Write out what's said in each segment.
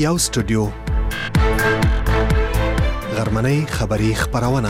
یو سټوډیو غرمنۍ خبری خبرونه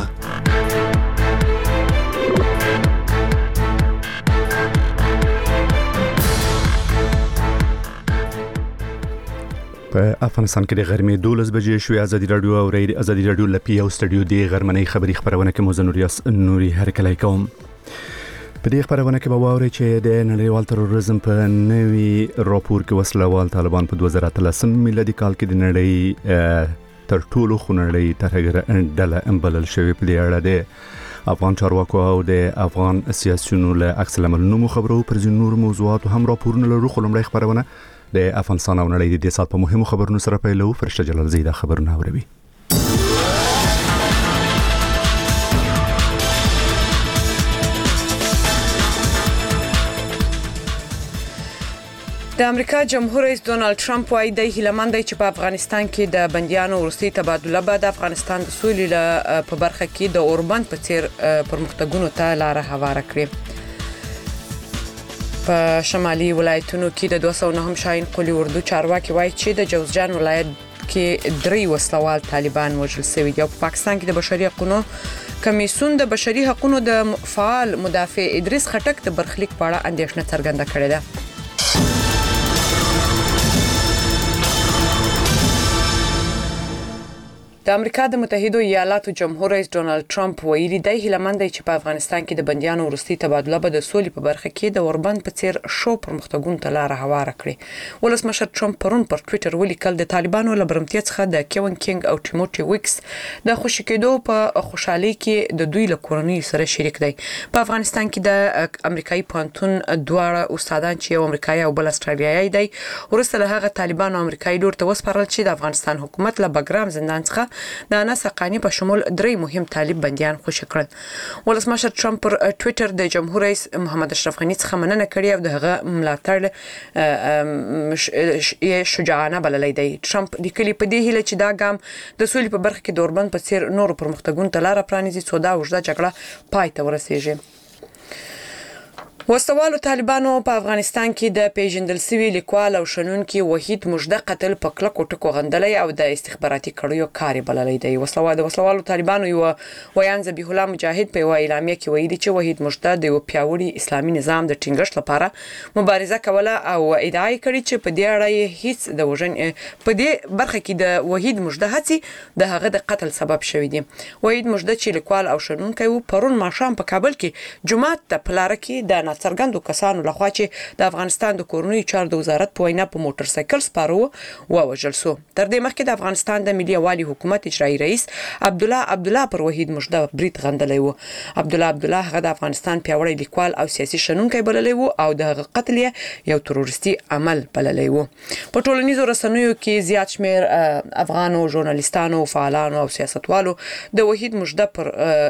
په افغانستان کې د غرمې 12 بجې شوې. ازادي رادیو او ازادي رادیو لپاره یو سټوډیو دی غرمنۍ خبری خبرونه کې موزنوریاس نوري هرکلای کوم. په دې خبرونه کې به واوري چې د نړیوال تروریزم په نوي راپور کې وسلوال طالبان په 2013 میلادي کال کې د نړۍ تر ټولو خونړۍ ترهګر ډله امبلل شوې. په دې اړه د افغان چارواکو او د افغان سیاسيونو له عکس العملونو خبرو پر ځینو نور موضوعات هم راپورونه لرو. خلمړی خبرونه د افغانستان او نړۍ د سات په مهمو خبرونو سره پیلو. فرشته جلال زیدا خبرونه اوروي. د امریکا جمهور رئیس ډونالد ټرمپ وايي د هیلمند چې په افغانستان کې د بنديانو ورستي تبادله به د افغانستان د سولې په برخه کې د اوربند په څیر پرمختګونو ته لار هواره کړي. په شمالي ولایتونو کې د 209 شاهین قلی اردو چارواکي وايي چې د جوزجان ولایت کې 3 وسلوال طالبان وژل شوي دي. په پاکستان کې د بشري حقوقو کمیسیون د بشري حقوقو د فعال مدافع ادریس خټک د برخلیک په اړه اندېښنه څرګنده کړې ده. د امریکا د متحده ایالاتو جمهور رئیس ډونالد ټرمپ ویلي دی هیلمند چې په افغانستان کې د بنديانو ورستي تبادله به د سولې په برخه کې د اوربند په څیر شو پرمختګونو ته لار هواره کړي. ولسمشر ټرمپ پرون پر ټوئیټر ولیکل د طالبانو لبرمتیا څخه د کیون کینګ او ټیموټي ویکس د خوشی کېدو په خوشحالي کې د دوی له کورنۍ سره شریک دی. په افغانستان کې د امریکایي پانتون دواړه استادان چې یو امریکایي او بل استرالیایي دی ورسره له هغه طالبانو امریکایي لور ته وسپارل چې د افغانستان حکومت له بګرام زندان څخه د انس حقانی په شمول 3 مهم طالب بنديان خوشی کړل. ولسمشر ټرمپ پر ټوئیټر د جمهور رئیس محمد اشرف غنی څخه مننه کړې او دغه ملاتړ شجاعانه بللې دی. ټرمپ لیکلي په دې هیله چې دا ګام د سولې په برخه کې د اوربند په څیر نور پرمختګونو ته لار پرانیزي څو دا وژده جګړه پای ته ورسیږي. وسوالو طالبانو په افغانستان کې د پیژندل سوي لیکوال او شنونکي وحید مجده قتل په کلکو ټکو غندلې او د استخباراتي کړیو کاری بللې دی. وسوالو طالبانو یو ویان ذبیح الله مجاهد په اعلامیه کې ویلي چې وحید مجده د یو پیاوړي اسلامي نظام د ټینګښت لپاره مبارزه کوله او ادعا کړې چې په دې اړه هیڅ د وژن په دې برخه کې د وحید مجده هڅې د هغه د قتل سبب شوې دي. وحید مجده چې لیکوال او شنونکی و پرون ماښام په کابل کې جمعه ته پلار کې د څرګندو کسانو لخوا چې د افغانستان د کورنیو چارو د وزارت په وینا په موټر سایکل سپارو ووژل شو. تر دې مخکې د افغانستان د ملي والي حکومت اجرایی رئیس عبدالله پر وحید مجده برید غندلی و. عبدالله هغه د افغانستان پیاوړی لیکوال او سیاسي شنونکی بللی و او د هغه قتل یو تروریستي عمل بللی و. په ټولنیزو رسنیو کې زیات شمیر افغانو ژورنالیستانو فعالانو او سیاستوالو د وحید مجده پر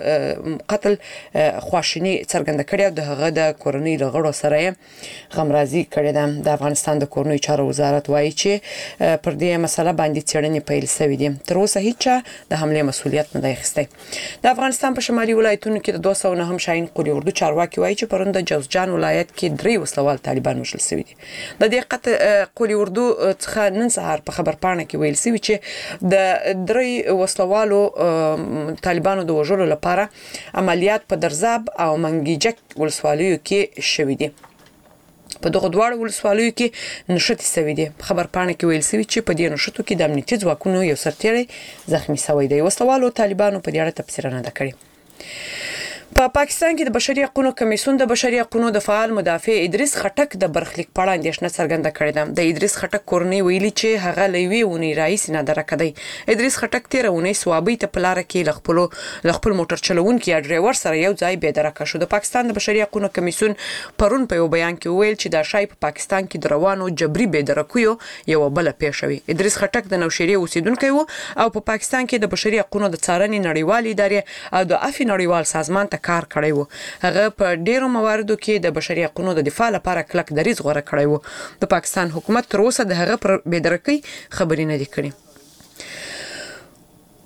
قتل خواشینی څرګنده کړې او د هغه د کورنۍ غړو سره غمرازي کړې ده. د افغانستان د کورنۍ چارو وزارت وایي چې پر دې مسله باندې څېړنې پیل شوې دي. تر اوسه هیڅ د حمله مسؤلیت نه دی اخیستی. د افغانستان په شمالي ولایتونو کې د 209 شاهین قلی اردو چارواکي وایي چې پرون د جوزجان ولایت کې 3 وسلوال طالبان وژل شوي دي. د دې قلی اردو څخه نن سهار په خبر پاڼه کې ویل شوی چې د 3 وسلوالو طالبانو د وژلو لپاره عملیات په درزاب او منګیجک ولسوالیو کې شوی دي. په دغه دواړو ولسوالیو کې نشټي شوی دي. خبر پاڼه کې ویل شوی چې په دې نشټو کې د امنیتي ځواکونو یو سرتیری زخمی شوی دی. وسلوالو طالبانو په دې اړه تفسیر نه کړی. په پاکستان کې د بشري حقوقو کمیسیون د بشري حقوقو د فعال مدافع ادریس خټک د برخلیک په اړه اندېښنه څرګنده کړې ده. د ادریس خټک کورنۍ ویلي چې هغه لوي ونی رئیس نه درک دی. ادریس خټک تیرونه سوابي ته پلار کې خپل موټر چلوونکي ډرایور سره یو ځای به درک شو. د پاکستان د بشري حقوقو کمیسیون پرون په یو بیان کې ویل چې دا شای په پاکستان کې د روانو جبري به درکوي یو بل پیښوي. ادریس خټک د نوشيري اوسیدونکی وو او په پاکستان کې د بشري حقوقو د څارنې نړیوال ادارې او د افی نړیوال سازمان ته کار کړی وو. هغه په ډیرو مواردو کې د بشري حقوقو د دفاع لپاره کلک دریځ غوړه کړی وو. د پاکستان حکومت تر اوسه د هغه پر بې درکۍ خبرې نه دي کړې.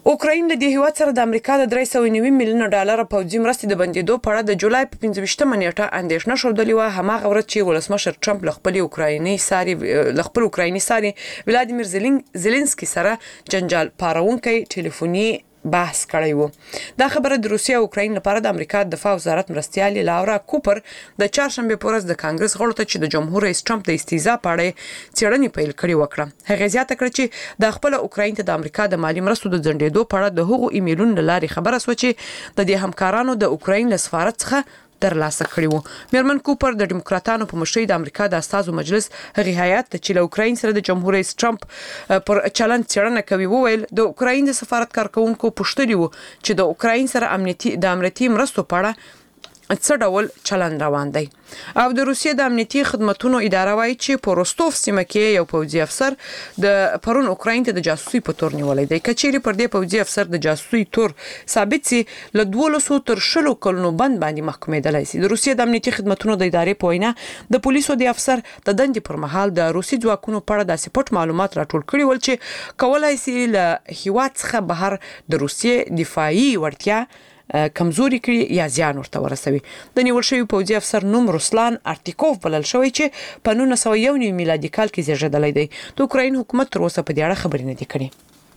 اوکراین له دې هیواد سره د امریکا د 390 میلیون ډالر پوځي مرستې د بندیدو په اړه د جولای په 25مه نیټه اندېښنه ښودلې وه. هماغه ورځ چې ولسمشر ټرمپ له خپل اوکرایني ساري ولادیمیر زيلنسکي سره جنجال پارونکي ټلیفوني بحث کړی وو. دا خبره د روسیې او اوکراین لپاره د امریکا د دفاع وزارت مرستیال لاورا کوپر د چهارشنبه په ورځ د کانګرس غړو ته چې د جمهور رئیس ټرمپ د استیزا په اړه څېړنې پیل کړې وکړه. هغه زیاته کړه چې د خپل اوکراین ته د امریکا د مالی مرستو د ځنډېدو په اړه د هغو ایمیلونو لارې خبره سو چې د دې همکارانو د اوکراین له سفارت څخه ترلاسه کړی وو. میرمن کوپر د ډیموکراتانو په مشرۍ د امریکا د استازو مجلس هغه هیئات چې له اوکراین سره د جمهور رئیس ټرمپ پر چلند څېړنه کوي وویل د اوکراین د سفارت کارکونکو پوښتنه وو چې د اوکراین سره امنیتي مرستو په اړه څه ډول چلند روان دی. او د روسیې د امنیتي خدماتو اداره وايي چې په روستوف سیمه کې یو پوځي افسر د پرون اوکراین ته د جاسوسي په تور نیولې دی. کچېری پر دې پوځي افسر د جاسوسي تور ثابت سي له 1200 تر 10 کلونو بند باندې محکومېدلای شي. د روسیې د امنیتي خدماتو د ادارې په وینا د پولیسو د افسر د دندې پر مهال د روسي ځواکونو په اړه د سپورت معلومات راټول کړي ول چې کولای شي له هیواد څخه بهر د روسیې دفاعي وړتیا کمزوري کړي یا زیان ورته ورسوي. د نیول شوی پوځي افسر نوم روسلان ارتیکوف بلل شوی چې په 1901 میلادي کال کې زیږیدلی دی. د اوکراین حکومت تر اوسه په دې اړه خبرې نه دي کړې.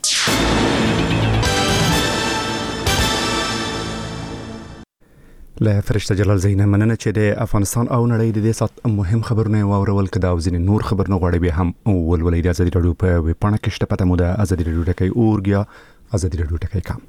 له فرشته جلال زینه مننه چې د افغانستان او نړۍ د دې سات مهم خبرونه واورول کده او ځینې نور خبرونه غواړي به هم ولولې د ازادي رادیو په ویبپاڼه کې شته پته مو د ازادي رادیو ټکی اورګیا ازادي رادیو ټکی کام.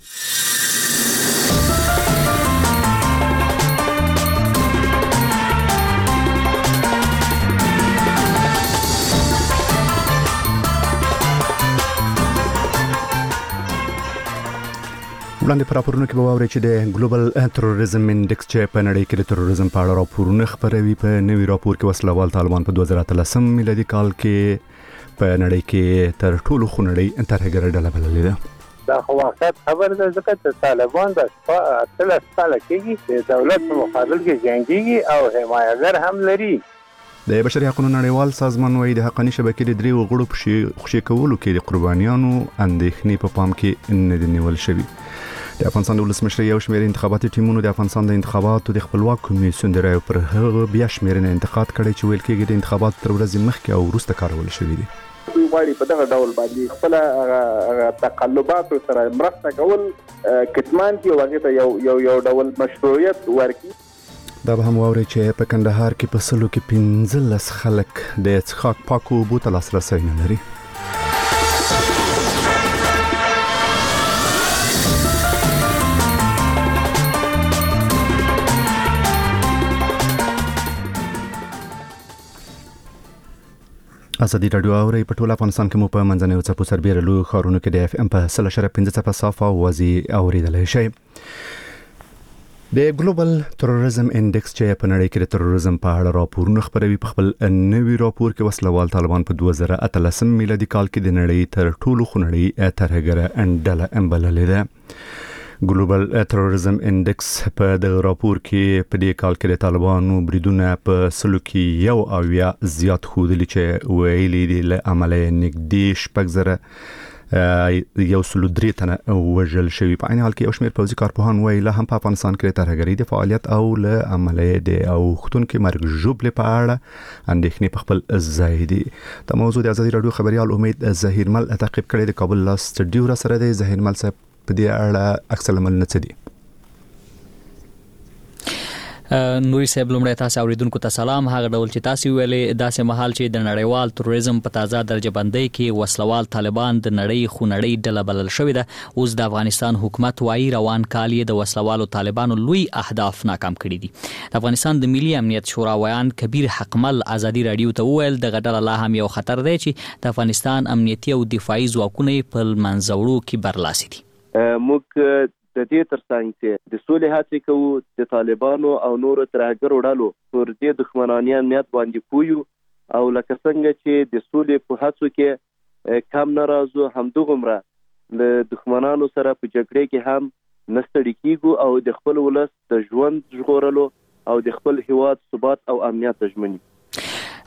وړاندې پر راپورونو کې به واورئ چې د ګلوبل تروریزم انډیکس چې په نړۍ کې د تروریزم په اړه راپورونه خپروي په نوي راپور کې وسلوال طالبان په 2013 میلادي کال کې په نړۍ کې تر ټولو خونړۍ ترهګر ډله بللې ده. دا خو واقعیت خبر ده ځکه چې طالبان د 13 سال کې د دولت په مقابل کې جنگيږي او حمایتګر هم لري. د بشري حقوقو نړیوال سازمان وايي د حقاني شبکې د درې غړو خوشي کولو کې د قربانیانو اندېښنې په پام کې نه دي نیول شوي. د افغانستان د ولسمشر یو شمېر انتخاباتي ټیمونو د افغانستان د انتخاباتو د خپلواک کمیسیون د رایو پر هغه بیا شمېرنه انتقاد کړی چې ویل کېږي د انتخاباتو تر ورځې مخکې او وروسته کارول شوي دي. دوی غواړي په دغه ډول باندې خپل تقلبات سره مرسته کول کتمان کې واغې یو ډول مشروعیت ورکړي. دا به هم واوري چې په کندهار کې په سلو کې 15 خلک د څښاک پاکو اوبو ته لاسرسی نه لري. ازادي رادیو اوري په ټول افغانستان کې مو په منځنۍ څپو سربېره لوی ښارونو کې د اف ام په 100.5 صافه وازي اوریدلای شي. د ګلوبل تروریزم انډیکس چې په نړۍ کې د تروریزم په اړه راپورونه خپروي په خپل نوي راپور کې وسلوال طالبان په 2013 میلادي کال کې د نړۍ تر ټولو خونړۍ ترهګر ډله بللې ده. ګلوبل تروریزم انډیکس په د راپور کې په دې کال کې د طالبانو بریدونه په سلو کې یو او یا زیات خودلی چې ویلي دي له عملیه نږدې 103 تنه وژل شوي. په عین حال کې یو شمېر پوځي کارپوهان وایي له هم په افغانستان کې ترهګرۍ د فعالیت او له عملیه د اوختونکو مرګ ژوبلې په اړه اندېښنې په خپل ځای دي. دا موضوع د ازادي رادیو خبريال امید ظهیرمل تعقیب کړی د کابل لا سټډیو را سره د ظهیرمل صاحب په دې اړه اکثر عمل نه دي. نوري صاحب لومړی تاسو اوریدونکو ته سلام. هغه ډول چې تاسو ویلې داسې مهال چې د نړیوال تروریزم په تازه درجه بندۍ کې وسلوال طالبان د نړۍ خونړۍ ډله بلل شوې ده. اوس د افغانستان حکومت وايي روان کال یې د وسلوالو طالبانو لوی اهداف ناکام کړي دي. د افغانستان د ملي امنیت شورا ویان کبیر حقمل ازادي رادیو ته وویل د غډل لا هم یو خطر دی چې د افغانستان امنیتي او دفاعي ځواکونه په منځوړو کې برلاسي دي. موږ د دې ترڅنګ چې د سولې هڅې کوو د طالبانو او نورو ترهګرو ډلو پر دې دښمناني امنیت باندې پویو او لکه څنګه چې د سولې په هڅو کې کم ناراضو همدغومره له دښمنانو سره په جګړې کې هم نستړي کیږو او د خپل ولس د ژوند ژغورلو او د خپل هیواد ثبات او امنیت تضمینوي.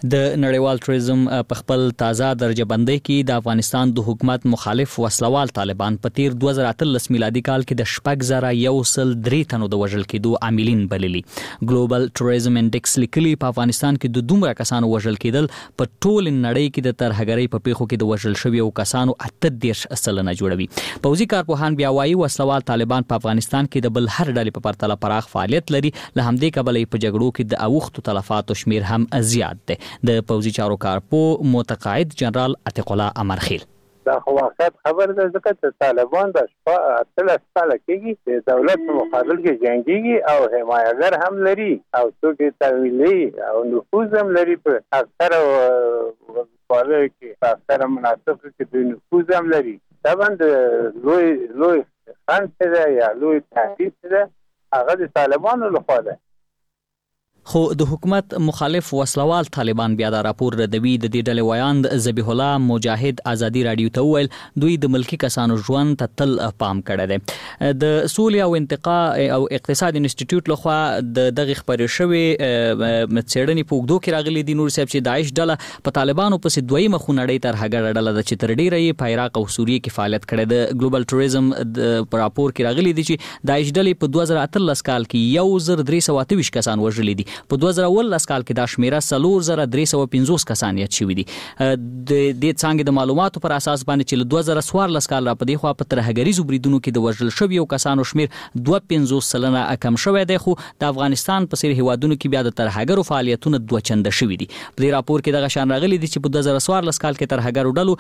د نړیوال ټوریزم په خپل تازه درجه بندۍ کې د افغانستان د حکومت مخالف وسلوال طالبان په تیر 2013 میلادي کال کې د 6103 تنو د وژل کېدو عاملین بللي. ګلوبل ټوریزم انډیکس لیکلي په افغانستان کې د دومره کسانو وژل کېدل په ټول نړۍ کې د ترهګرۍ په پیښو کې د وژل شویو کسانو 38% جوړوي. پوځي کارپوهان بیا وايي وسلوال طالبان په افغانستان کې د بل هر ډلې په پرتله پراخ فعالیت لري. له همدې کبله په جګړو کې د اوښتو تلفاتو شمیر هم زیات دی. د پوځي چارو کارپو متقاعد جنرال عتیق الله امرخیل دا خو واقعیت خبر ده ځکه چې طالبان د 13 سال کېږي د دولت په مقابل کې جنگيږي او حمایتګر هم لري او څوک تحویلي او نفوذ هم لري په اکثر وړو کې په اکثر مناطقو کې د نفوذ هم لري. دا باندې لوی خان څه یا لوی تهدید څه هغه د طالبانو لخوا ده. خو د حکومت مخالف وسلوال طالبان بیا دا راپور ردوي. د دې ډلې ویاند ذبیح الله مجاهد ازادي رادیو ته وویل دوی د ملکی کسانو ژوند ته تل پام کړی دی. د سولې او انتقا او اقتصاد انسټیټیوټ لخوا د دغه خبرې شوې څېړنې په اوږدو کې راغلي دي نور صاحب چې داعش ډله په طالبانو پسې دویمه خونړۍ ترهګره ډله ده چې تر ډیره یې په عراق او سوریه کې فعالیت کړی. د ګلوبل ټوریزم په راپور کې راغلي دي چې داعش ډلې په 2013 کال کې 1328 کسان وژلي دي. په 2019 کال کې دا شمیره 4350 کسان یاد شوي دي. د دې څنګه د معلوماتو پر اساس باندې چې 2014 کال را پدې خو په ترهګریزو بریدونو کې د وژل شویو کسانو شمیر 250% کم شوی دی. خو د افغانستان په سیر هیوادونو کې بیا د ترهګرو فعالیتونه دوه چنده شوي دي. په دې راپور کې دغه شان راغلي دي چې په 2014 کال کې ترهګرو ډلو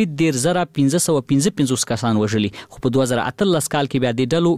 3555 کسان وژلي. خو په 2018 کال کې بیا د ډلو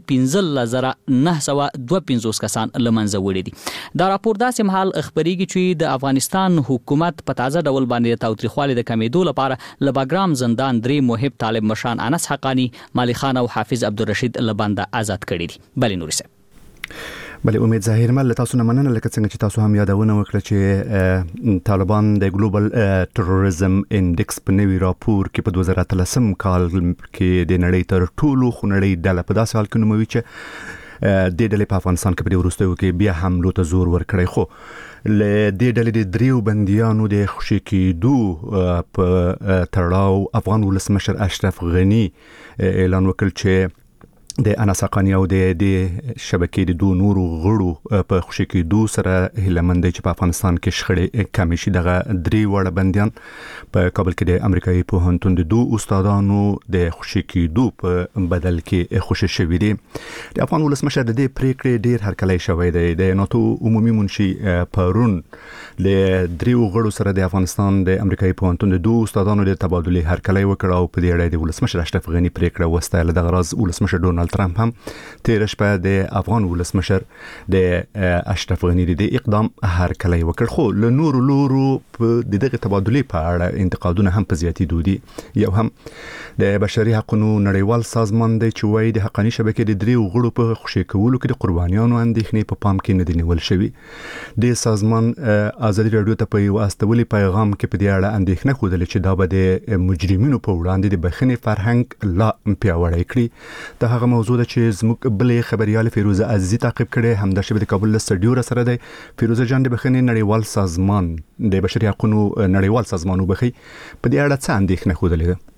15952 کسان لمنځه وړي دي. دا راپور داسې مهال خبرېږي چې د افغانستان حکومت په تازه ډول باندې د تاوتریخوالي د کمیدو لپاره له باګرام زندان 3 محب طالب مشان انس حقانی، مالی خان او حافظ عبدالرشید لبنده آزاد کړي دي. بلې نور صاحب بله امید ظاهر مل تاسو نه مننه لکه څنګه چې تاسو هم یادونه وکړه چې طالبان د ګلوبل ټوریزم انډیکس په نوي راپور کې په 2013 کال کې د نړۍ تر ټولو خونړۍ ډله په داسې حال کې نوموي چې د ډلې په افغانستان کې په وروستیو کې بیا حملو ته زور ورکړی. خو ل دې ډلې د دریو بندیانو د خوشي کېدو په تړاو افغان ولسمشر اشرف غنی اعلان وکړ چې د انس حقانی او د شبکې د دوه نورو غړو په خوشي کېدو سره هیلمند چې په افغانستان کې شخړې کمې شي. دغه درې وړه بندیان په کابل کې د امریکایي پوهنتون د دوه استادانو د خوشي کېدو په بدل کې خوشي شوي دي. د افغان ولسمشر د دې پریکړې ډیر هرکلی شوی دی. د ناتو عمومي منشي پرون د دریو غړو سره د افغانستان د امریکایي پوهنتون د دوه استادانو د تبادلې هرکلی وکړ او په دې اړه د ولسمشر اشرف غنی پریکړه وستایله. دغه راز ولسمشر ډونالد ترامپ هم تیر شپه د افغان ولسمشر د اشرف غنی د اقدام هرکلی وکړ. خو له نورو لورو په دغه تبادلې په اړه انتقادونه هم په زیاتېدو دي. یو هم د بشري حقوقو نړیوال سازمان دی چې وایي د حقاني شبکې د دریو غړو په خوشي کولو کې د قربانیانو اندېښنې په پام کې نه دي نیول شوي. د سازمان ازادي رادیو ته په یو استولي پیغام کې په دې اړه اندېښنه ښودلې چې دا به د مجرمینو په وړاندې د بخښنې فرهنګ لا پیاوړی کړي. د هغه موضوع ده چې زموږ بلې خبريال فیروزه عزیزی تعقیب کړي. همدا شبه د کابل سټډیو را سره دی. فیروزه جان د بخښنې نړیوال سازمان د بشري حقوقو نړیوال سازمان وبخي په دې اړه څه اندېښنه ښودلې ده؟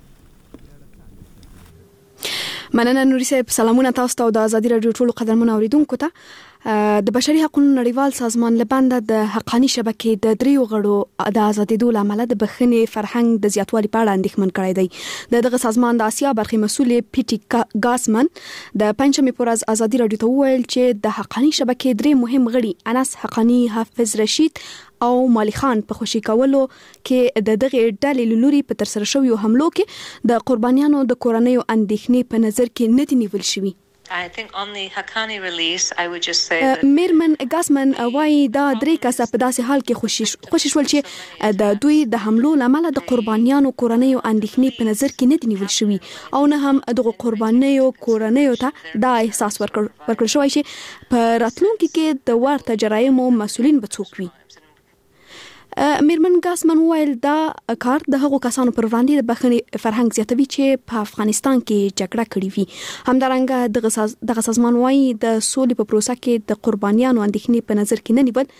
مننه نوري صاحب. سلامونه تاسو ته او د ازادي رادیو ټولو قدرمنو اوریدونکو ته. د بشري حقوقو نړیوال سازمان لبنده د حقاني شبکې د دریو غړو د ازادېدو لامل د بخښنې فرهنګ د زیاتوالي په اړه اندېښمن کړی دی. دغه سازمان د آسیا برخې مسؤل پیټي ګاسمن د پنځمې پر ورځ ازادي رادیو ته وویل چې د حقاني شبکې درې مهم غړي انس حقانی، حافظ رشید او مالی خان په خوشي کولو کې د دغه ډلې لوري په تر سره شویو حملو کې د قربانیانو د کورنیو اندېښنې په نظر کې نه دي نیول شوي. I think on the Haqqani release, I would just say that میرمن ګاسمن وايي دا درې کسه په داسې حال کې خوشي شول چې د دوی د حملو لامل د قربانیانو کورنیو اندېښنې په نظر کې نه دي نیول شوي او نه هم دغه کورنیو ته دا احساس ورکړل شوی چې په راتلونکي کې د ورته جرایمو مسؤلین به څوک وي. میرمن ګاسمن وویل دا کار د هغو کسانو پر وړاندې د بخښنې فرهنګ زیاتوي چې په افغانستان کې جګړه کړې وي. همدارنګه دغه سازمان وایي د سولې په پروسه کې د قربانیانو اندېښنې په نظر کې نه نیول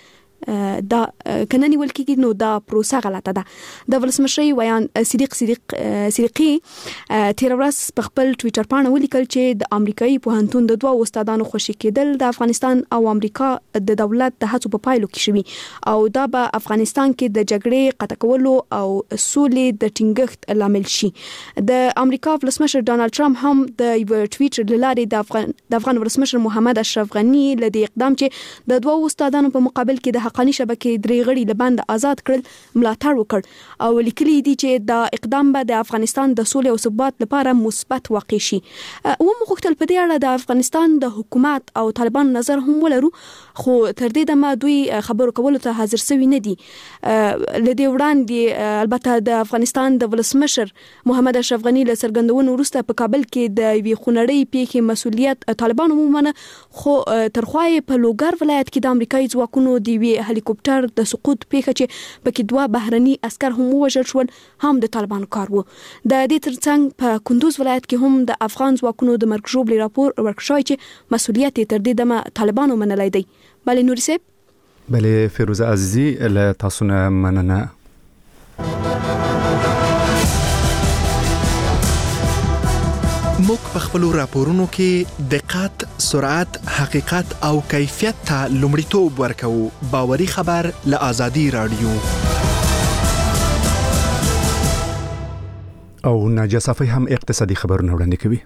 دا کننی ولکې نو دا پروسه غلطه ده. د ولسمشر ویان صدیقی تیر ورځ په خپل ټوئیټر باندې ولیکل چې د امریکایي پوهنتون د دوه استادانو خوشي کېدل د افغانستان او امریکا د دولت د هڅو په پایلو کې شوي او دا به افغانستان کې د جګړې قطع کولو او سولې د ټینګښت لامل شي. د امریکا ولسمشر ډانلډ ټرمپ هم د ټوئیټر لارې د افغان ولسمشر محمد اشرف غنی لدی اقدام چې د دوه استادانو په مقابل کې د حقانی شبکې درې غړي لبند آزاد کړل ملاتړ وکړ او لیکلي دي چې دا اقدام به د افغانستان د سولې او ثبات لپاره مثبت واقع شي. ومغوښتل په دې اړه د افغانستان د حکومت او طالبان نظر هم ولرو خو تر دې دمه دوی خبرو کولو ته حاضر سوي نه دي. لدی وړاندې البته د افغانستان د ولسمشر محمد اشرف غنی له څرګندونو وروسته په کابل کې د وی خونړۍ پیښې مسؤلیت طالبان ومنه خو ترخوای په لوګر ولایت کې د امریکایي ځواکونو د وی هلیکوپټر د سقوط پیښه چې پکې دوه بهرني عسكر هم وژل شول هم د طالبانو کار وو. د دې ترڅنګ په کندوز ولایت کې هم د افغان ځواکونو د مرګ ژوبلې راپور ورکړی چې مسؤلیت تر دې دمه طالبانو منلای دی. بله نوري صاحب. بله فیروزه عزیزی له تاسو نه مننه. موږ په خپل راپورونو کې دقت، سرعت، حقیقت او کیفیت ته لومړیتوب ورکوو. باوري خبر له آزادي رادیو. او ناجیه صافی هم اقتصادي خبرونه وړاندې کوي.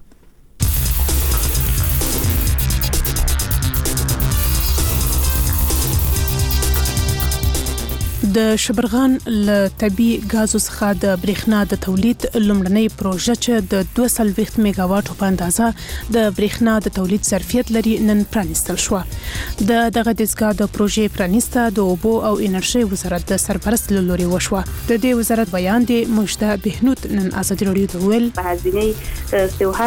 د شبرغان له طبي غازو څخه د برېښنا د تولید لومړنۍ پروژه چې د 240 میگا واټو په اندازه د برېښنا د تولید ظرفیت لري نن پرانیستل شو. د دغه دستګاه د پروژې پرانیسته د اوبو او انرژي وزارت د سرپرست لوري وشوه. د دې وزارت بیان دی مجده بهنود نن آزادی رادیو ته ویل به هزینه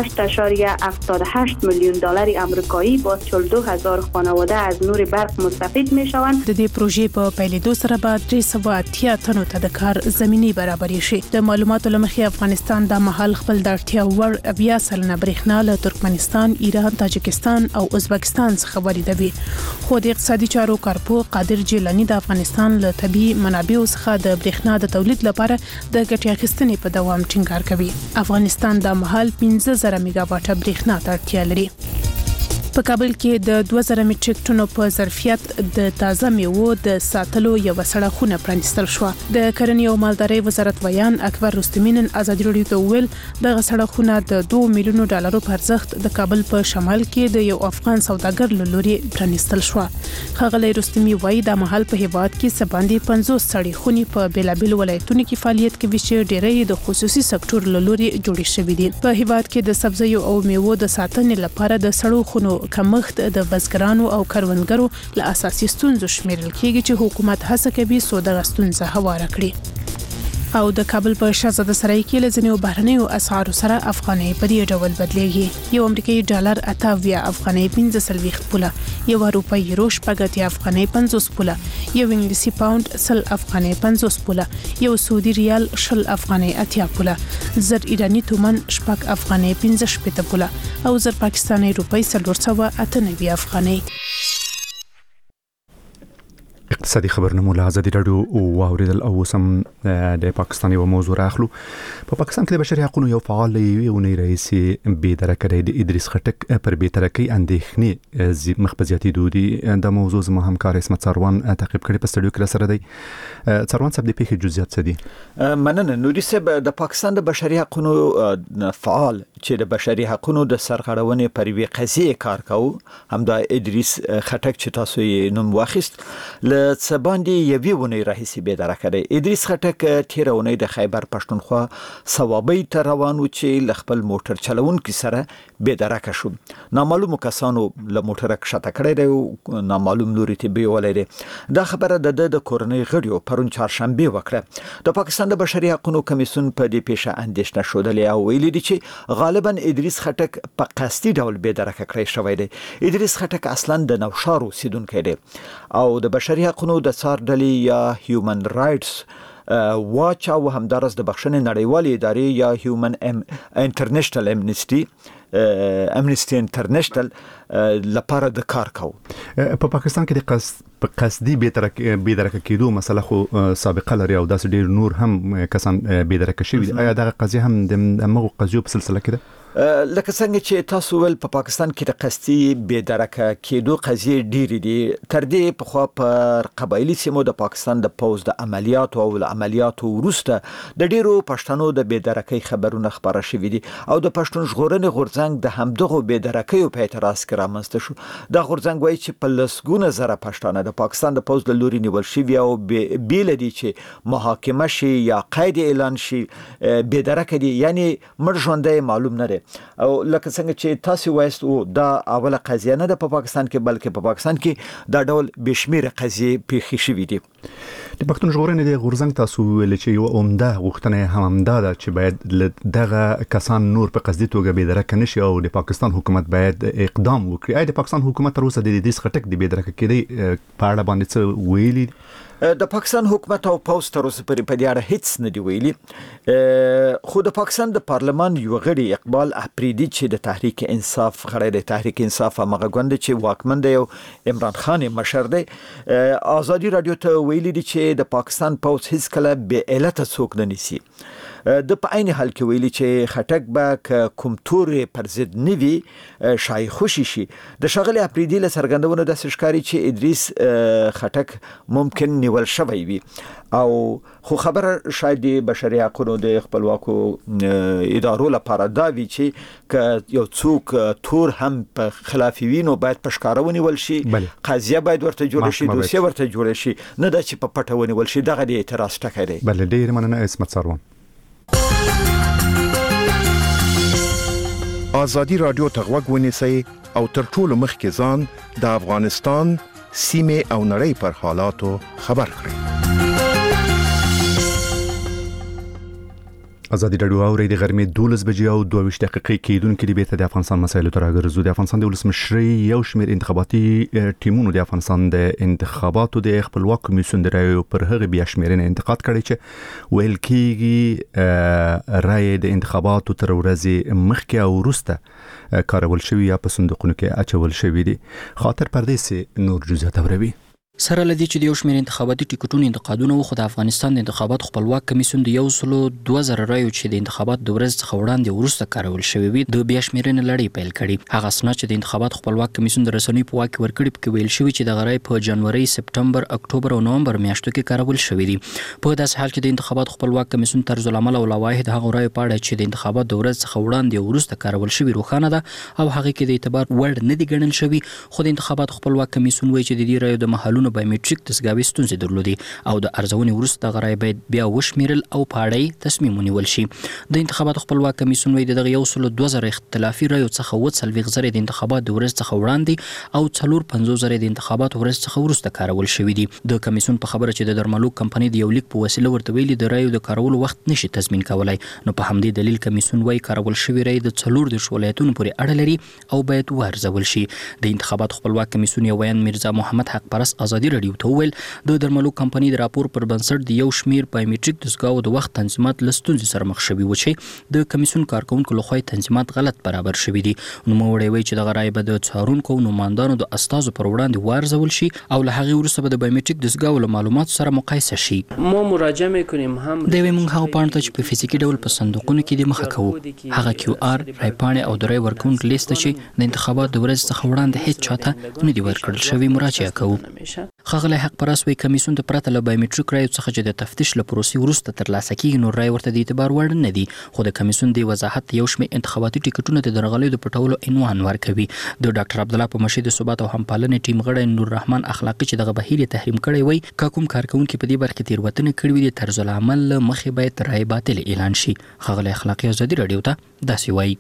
38.78 میلیون دلار آمریکایی با 42000 خانواده از نور برق مستفید میشوند. د دې پروژې په پیلېدو سره بعد 380 تنو ته د کار زمینی برابرې شي. د معلوماتو لمخې افغانستان د محل خپل د اړتیا وړ 80% برېښنا له ترکمنستان، ایران، تاجکستان او ازبکستان څخه واردوي. خو د اقتصادي چارو کارپو قادر جیلانی د افغانستان له طبي منابعو څخه د برېښنا د تولید لپاره د ګټې اخیستنې په دوام ټینګار کوي. افغانستان د محل 15000 میگا واټه برېښنا ته اړتیا لري. په کابل کې د 2000 میټریک ټنو په ظرفیت د تازه میوو د ساتلو یو سړه خونه پرانیستل شو. د کرنې او مالدارۍ وزارت ویان اکبر رستمی نن آزادی رادیو ته ویل د سړه خونه د 2 میلیونو ډالرو په ارزښت د کابل په شمال کې د یو افغان سوداګر لوري پرانیستل شو. ښاغلی رستمی وایي د محل په هیواد کې سباندې 50 سړې خونې په بیلابل ولایتونو کې فعالیت کوي چې ډېری د خصوصي سکتور لوري جوړې شوې دي. په هیواد کې د سبزیو او میوو د ساتنې لپاره د سړو خونو کمښت د بزګرانو او کروندګرو له اساسي ستونزو شمیرل کېږي چې حکومت هڅه کوي سوده ستونزه هواره کړي. او د کابل په شاهزاده سرای کې لزنیو بهرنیو اسعارو سره افغانۍ په دې ډول بدلېږي. یو امریکایي ډالر 28 افغانۍ 15 پوله، یو اروپایي یورو شپږ افغانۍ 50 پوله، یو انګلیسي پاوند 100 افغانۍ 50 پوله، یو سعودي ریال 20 افغانۍ 80 پوله، زر ایرانی تومان شپږ افغانۍ 15 پوله او زر پاکستاني روپۍ 498 افغانۍ. اقتصادي خبرونه مو له آزادي رادیو واوریدل او سم د پاکستاني و موضوع راخلو. په پاکستان کې د بشري حقوقو یو فعال یونی رئیس بی‌درکه د ادریس خټک پر بی‌ترکي اندېښنې مخبزياتي دودي د موضوع زما همکار اسمت سروان تعقیب کړي په سټډیو کې سره دی. سروان صاحب د پیښې جزئیات څه دي؟ مننه نوري صاحب. د پاکستان د بشري حقوقو فعال چې د بشري حقوقو د سرغړونې پر وی قضیه کار کوي هم د ادریس خټک چې تاسو یې نوم واخیست له سباندې یوې ونې راهیسې بی‌درکه دی. ادریس خټک تیر اونۍ د خیبر پښتونخوا صوابۍ ته روان و چې ل خپل موټر چلونکي سره بی‌درکه شو. نامعلوم کسانو له موټر کښته کړی دی، نامعلوم لوري ته بیولای دی. دا خبره د کورنۍ غړیو پرون چهارشنبه وکړه. د پاکستان د بشري حقوقو کمیسیون په دې پیښه اندېښنه شودلې او ویلي دي چې غالبا ادریس خټک په قصدي ډول بی‌درکه کړی شوی دی. ادریس خټک اصلا د نوشار اوسیدونکی دی او د بشري حقوقو د څار ډلې یا هیومن رائټس واچ او همدارس د بخښنې نړیوالې ادارې یا هیومن انټرنیشنل امنیسټي امنستي انټرنیشنل لپاره د کار کوو. په پاکستان کې د قصدي بېدرکه کېدو مسله خو سابقه لري او داسې ډېر نور هم کسان بېدرکه شوي دي. آیا دغه قضیه هم د هغو قضیو په سلسله کې ده؟ لکه څنګه چې تاسو ول په پاکستان کې د قصدي بېدرکه کېدو قضیې ډېرې دي. تر دې پخوا پر قبایلي سیمو د پاکستان د پوز د عملیاتو او عملیاتو وروسته د ډېرو پښتنو د بېدرکۍ خبرونه خبره شوي دي او د پښتون ژغورنې غورځنګ د همدغو بېدرکیو په اعتراض کې رامنځته شو. دا غورځنګ وایي چې په لسګونه زره پښتانه د پاکستان د پوز له لوري نیول شوي او بېل دي چې محاکمه شي یا قید اعلان شي بېدرکه دي، یعنی مړ ژوندی معلوم نه دی. او لکه څنګه چې تاسو وایست دا اوله قضیه نه ده په پاکستان کې، بلکې په پاکستان کې دا ډول بشمیره قضیې پیښې شوې دي. د پښتون ژغورنې د غورځنګ تاسو ویل چې یو عمده غوښتنه هم دا ده چې باید دغه کسان نور په قصدي توګه بېدرکه نشي او د پاکستان حکومت باید اقدام وکړي. آیا د پاکستان حکومت تر اوسه د دې خټک د بېدرکه کېدې په اړه باندې څه ویلي؟ د پاکستان حکومت او پوز تر اوسه پورې په دې اړه هیڅ نه دی ویلي. خو د پاکستان د پارلمان یو غړي اقبال احپریدي چې د تحریک انصاف غړی دی، تحریک انصاف هغه ګوند چې واکمن دی او عمران خان مشر دی، آزادي رادیو ته ویلي دي چې د پاکستان پوز هیڅ کله بې علته څوک نه نیسي. د په عین حال کې ویلي چې خټک به کوم تورې پر ضد نوي شای خوشي شي. د ښاغلي احپریدي له څرګندونو داسې ښکاري چې ادریس خټک ممکن نیول شوی وي او خو خبره شاید د بشري حقوقو د خپلواکو ادارو لپاره دا وی چې که یو څوک تور هم په خلاف وینو باید په ښکاره ونیول شي، قضیه باید ورته جوړ شي، دوسیه ورته جوړ شي، نه دا چې په پټه ونیول شي. دغه د اعتراض ټکی دی. بله، ډېر مننه عصمت سروان. آزادی رادیو ته غوږ ونیسئ او تر ټولو مخکې ځان د افغانستان سیمې او نړۍ پر حالاتو خبر کړئ. آزادي رادیو اوري د غرمې 12 بجې او 22 دقیقې کېدونکې د بیت د افغانستان مسایلو تر راګرځو. د افغانستان د ولسمشرۍ یو شمېر انتخاباتي ټیمونو د افغانستان د انتخاباتو د خپلواک کمیسیون د رایو پر هغه بیا شمېرنې انتقاد کړی چې ویل کېږي رای د انتخاباتو تر ورځې مخکې او وروسته کارول شوی یا په صندوقونو کې اچول شوی دي. خاطر پردیسي نور جزئیات اوروي. سره لدی چې د یو شمېر انتخاباتي ټیکټونو انتقادونه وخت د افغانستان د انتخابات خپلواک کمیسیون د 12000 رایو چې د انتخابات د ورځ څخه وړاندې ورسته کارول شوی وي د بیا شمېرنې لړۍ پیل کړي. هغه اسناد چې د انتخابات خپلواک کمیسیون د رسنیو په واک ورکړي په ویل شوی چې د غړي په جنوري، سپټمبر، اکتوبر او نومبر میاشتو کې کارول شوی دي. په داسې حال کې د انتخابات خپلواک کمیسیون طرز العمل او لوایح د هغه رایو په اړه چې د انتخابات د ورځ څخه وړاندې ورسته کارول شوی روښانه ده او هغه کې د اعتبار وړ نه دي ګڼل شوی. خو د انتخابات خپلواک کمیسیون وایي چې د دې رایو د محلونو بایومټریک ګاوي ستونزې درلودي او د ارزونې وروسته غړي باید بیا وشمیرل او په اړه تصمیم ونیول شي. د انتخاباتو خپلواک کمیسیون وایي دغه 12000 اختلافي رایو څخه 40 د انتخابات د ورځ څخه وړاندې او 450 د انتخابات ورځ څخه وروسته کارول شوی دي. د کمیسیون په خبره چې د درملو کمپنۍ د یو لیک په وسیله ورته ویلي د رایو د کارولو وخت نشي تضمین کولای، نو په همدې دلیل کمیسیون وایي کارول شوی رای د 4 ولایتونو پورې اړه لري او باید وارزول شي. د انتخابات خپلواک کمیسیون یو ویان میرزا محمد حق پرست آزادي رادیو ته ویل د درملو کمپنۍ د راپور پر بنسټ د یو شمیر بایومټریک دستګاو د وخت تنظیمات له ستونزې سره مخ شوي و چې د کمیسیون کارکونکو لخوا تنظیمات غلط برابر شوي دي. نوموړی وایي چې دغه رای به د څارونکو او نمایندانو د استازو پر وړاندې وارزول شي او له هغې وروسته به د بایومټریک دستګاو له معلوماتو سره مقایسه شي. ما مراجعه میکنیم هم د موږ هغه پاڼه چې په فزیکي ډول په صندوقونو کې د مخه کوو هغه کیو آر رای پاڼې او د رای ورکونکو لیست چې د انتخابات د ورځ څخه وړاندې هیڅ چاته نه دی ورکړل شوی مراجعه کوو. ښاغلی حق پرست وایي کمیسیون د پرته له بایومټریک رایو څخه چې د تفتیش له پروسې وروسته ترلاسه کېږي نو رای ورته د اعتبار وړ نه دي. خو د کمیسیون د وضاحت یو شمېر انتخاباتي ټیکټونه د درغلیو د پټولو عنوان ورکوي. د ډاکټر عبدالله په مشي د ثبات او همپالنې ټیم غړی نور رحمان اخلاقي چې دغه بهیر تحریم کړی وای که کوم کارکونکي په دې برخه تیروتنې کړې وي د طرز العمل مخې باید رای باطل اعلان شي. ښاغلی اخلاقي آزادي رادیو ته داسې وایي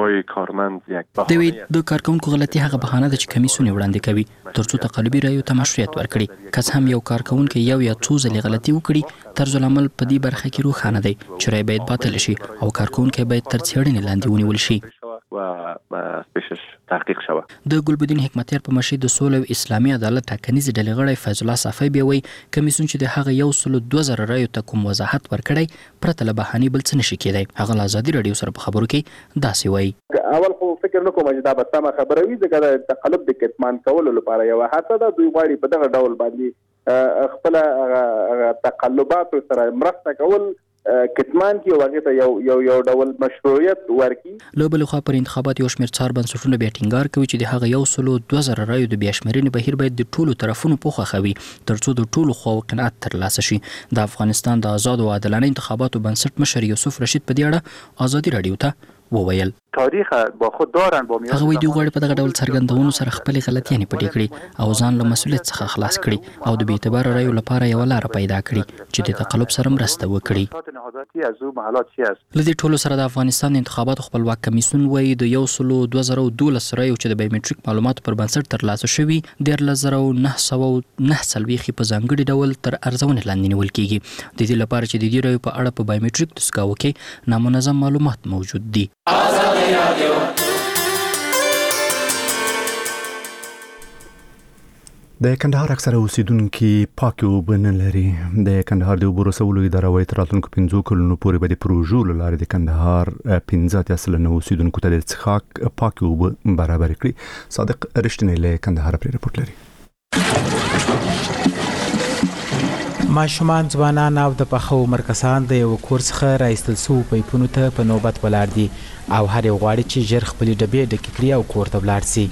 دوی د کارکونکو غلطي هغه بهانه ده چې کمیسیون وړاندې کوي ترڅو تقلبي رایو ته مشروعیت ورکړي. که هم یو کارکونکي یو یا څو ځلې غلطي وکړي طرز العمل په دې برخه کې روښانه دی چې رای باید باطل شي او کارکونکي باید تر څېړنې لاندې ونیول شي. سپیشیس تحقیق شوه. د ګلبدین حکمتیار په مشر د سولې او اسلامي عدالت ټاکنیز ډلې غړی فیض الله صافی بیا وی کمیسیون چې د هغه 120,000 رایو ته کوم وضاحت ورکړی پرته له بهاني بل څه نشي کېدای. هغه له ازادي رادیو سره په خبرو کې داسې وایي اول خو فکر نکوم چې دا به سمه خبره وي ځکه د تقلب د کتمان کولو لپاره یو هڅه ده. دوی غواړي په دغه ډول باندې خپل تقلبات سره مرسته کول کتمان کې واغې ته یو ډول مشروعیت ورکي. له بل خوا پر انتخابات یو شمېر څار بنسټونه بیا ټینګار کوي چې د هغه 120,000 رایو د بیا شمېرنې بهیر باید د ټولو طرفونو پوښښ خوي ترڅو د ټولو خواو قناعت ترلاسه شي. د افغانستان د آزاد او عادلانه انتخاباتو بنسټ مشر یوسف رشید په دې اړه ازادي رادیو ته وویل تاریخ با خود دارن با هغه وی دی غواړي په دغه ډول څرګندونو سره خپل غلطیانې پټې کړي او ځان له مسولیت څخه خلاص کړي او د بې اعتبار رایو لپاره یو لار پیدا کړي چې د تقلب سره مرسته وکړي. لدې ټولو سره د افغانستان انتخاباتو خپلواک کمیسیون وایي د 12012 رایو چې د بایومټریک معلوماتو پر بنسټ ترلاسه شوي 13,909 په ځانګړي ډول تر ارزونې لاندې نیول کیږي د دې لپاره چې د دې رایو په اړه په بایومټریک دستګاو کې نامنظم معلومات موجود دي. د کندهار اکثره اوسیدونکو پاکو اوبه نه لري. د کندهار د اوبو رسولو اداره وايي تر راتلونکو 5 کلونو پورې به د پروژو له لارې د کندهار 15% اوسیدونکو ته د څښاک پاکو اوبه برابر کړي. صادق رښتینی له کندهار پرې رپورټ لري. ماشومان ځوانان او د پخو مرکزان د یو کور څخه راایستل سو پایپونو ته په نوبت ولاړ دي او هر یو غواړي چې ژر خپل ډبې ډکې کړي او کور ته ولاړ شي.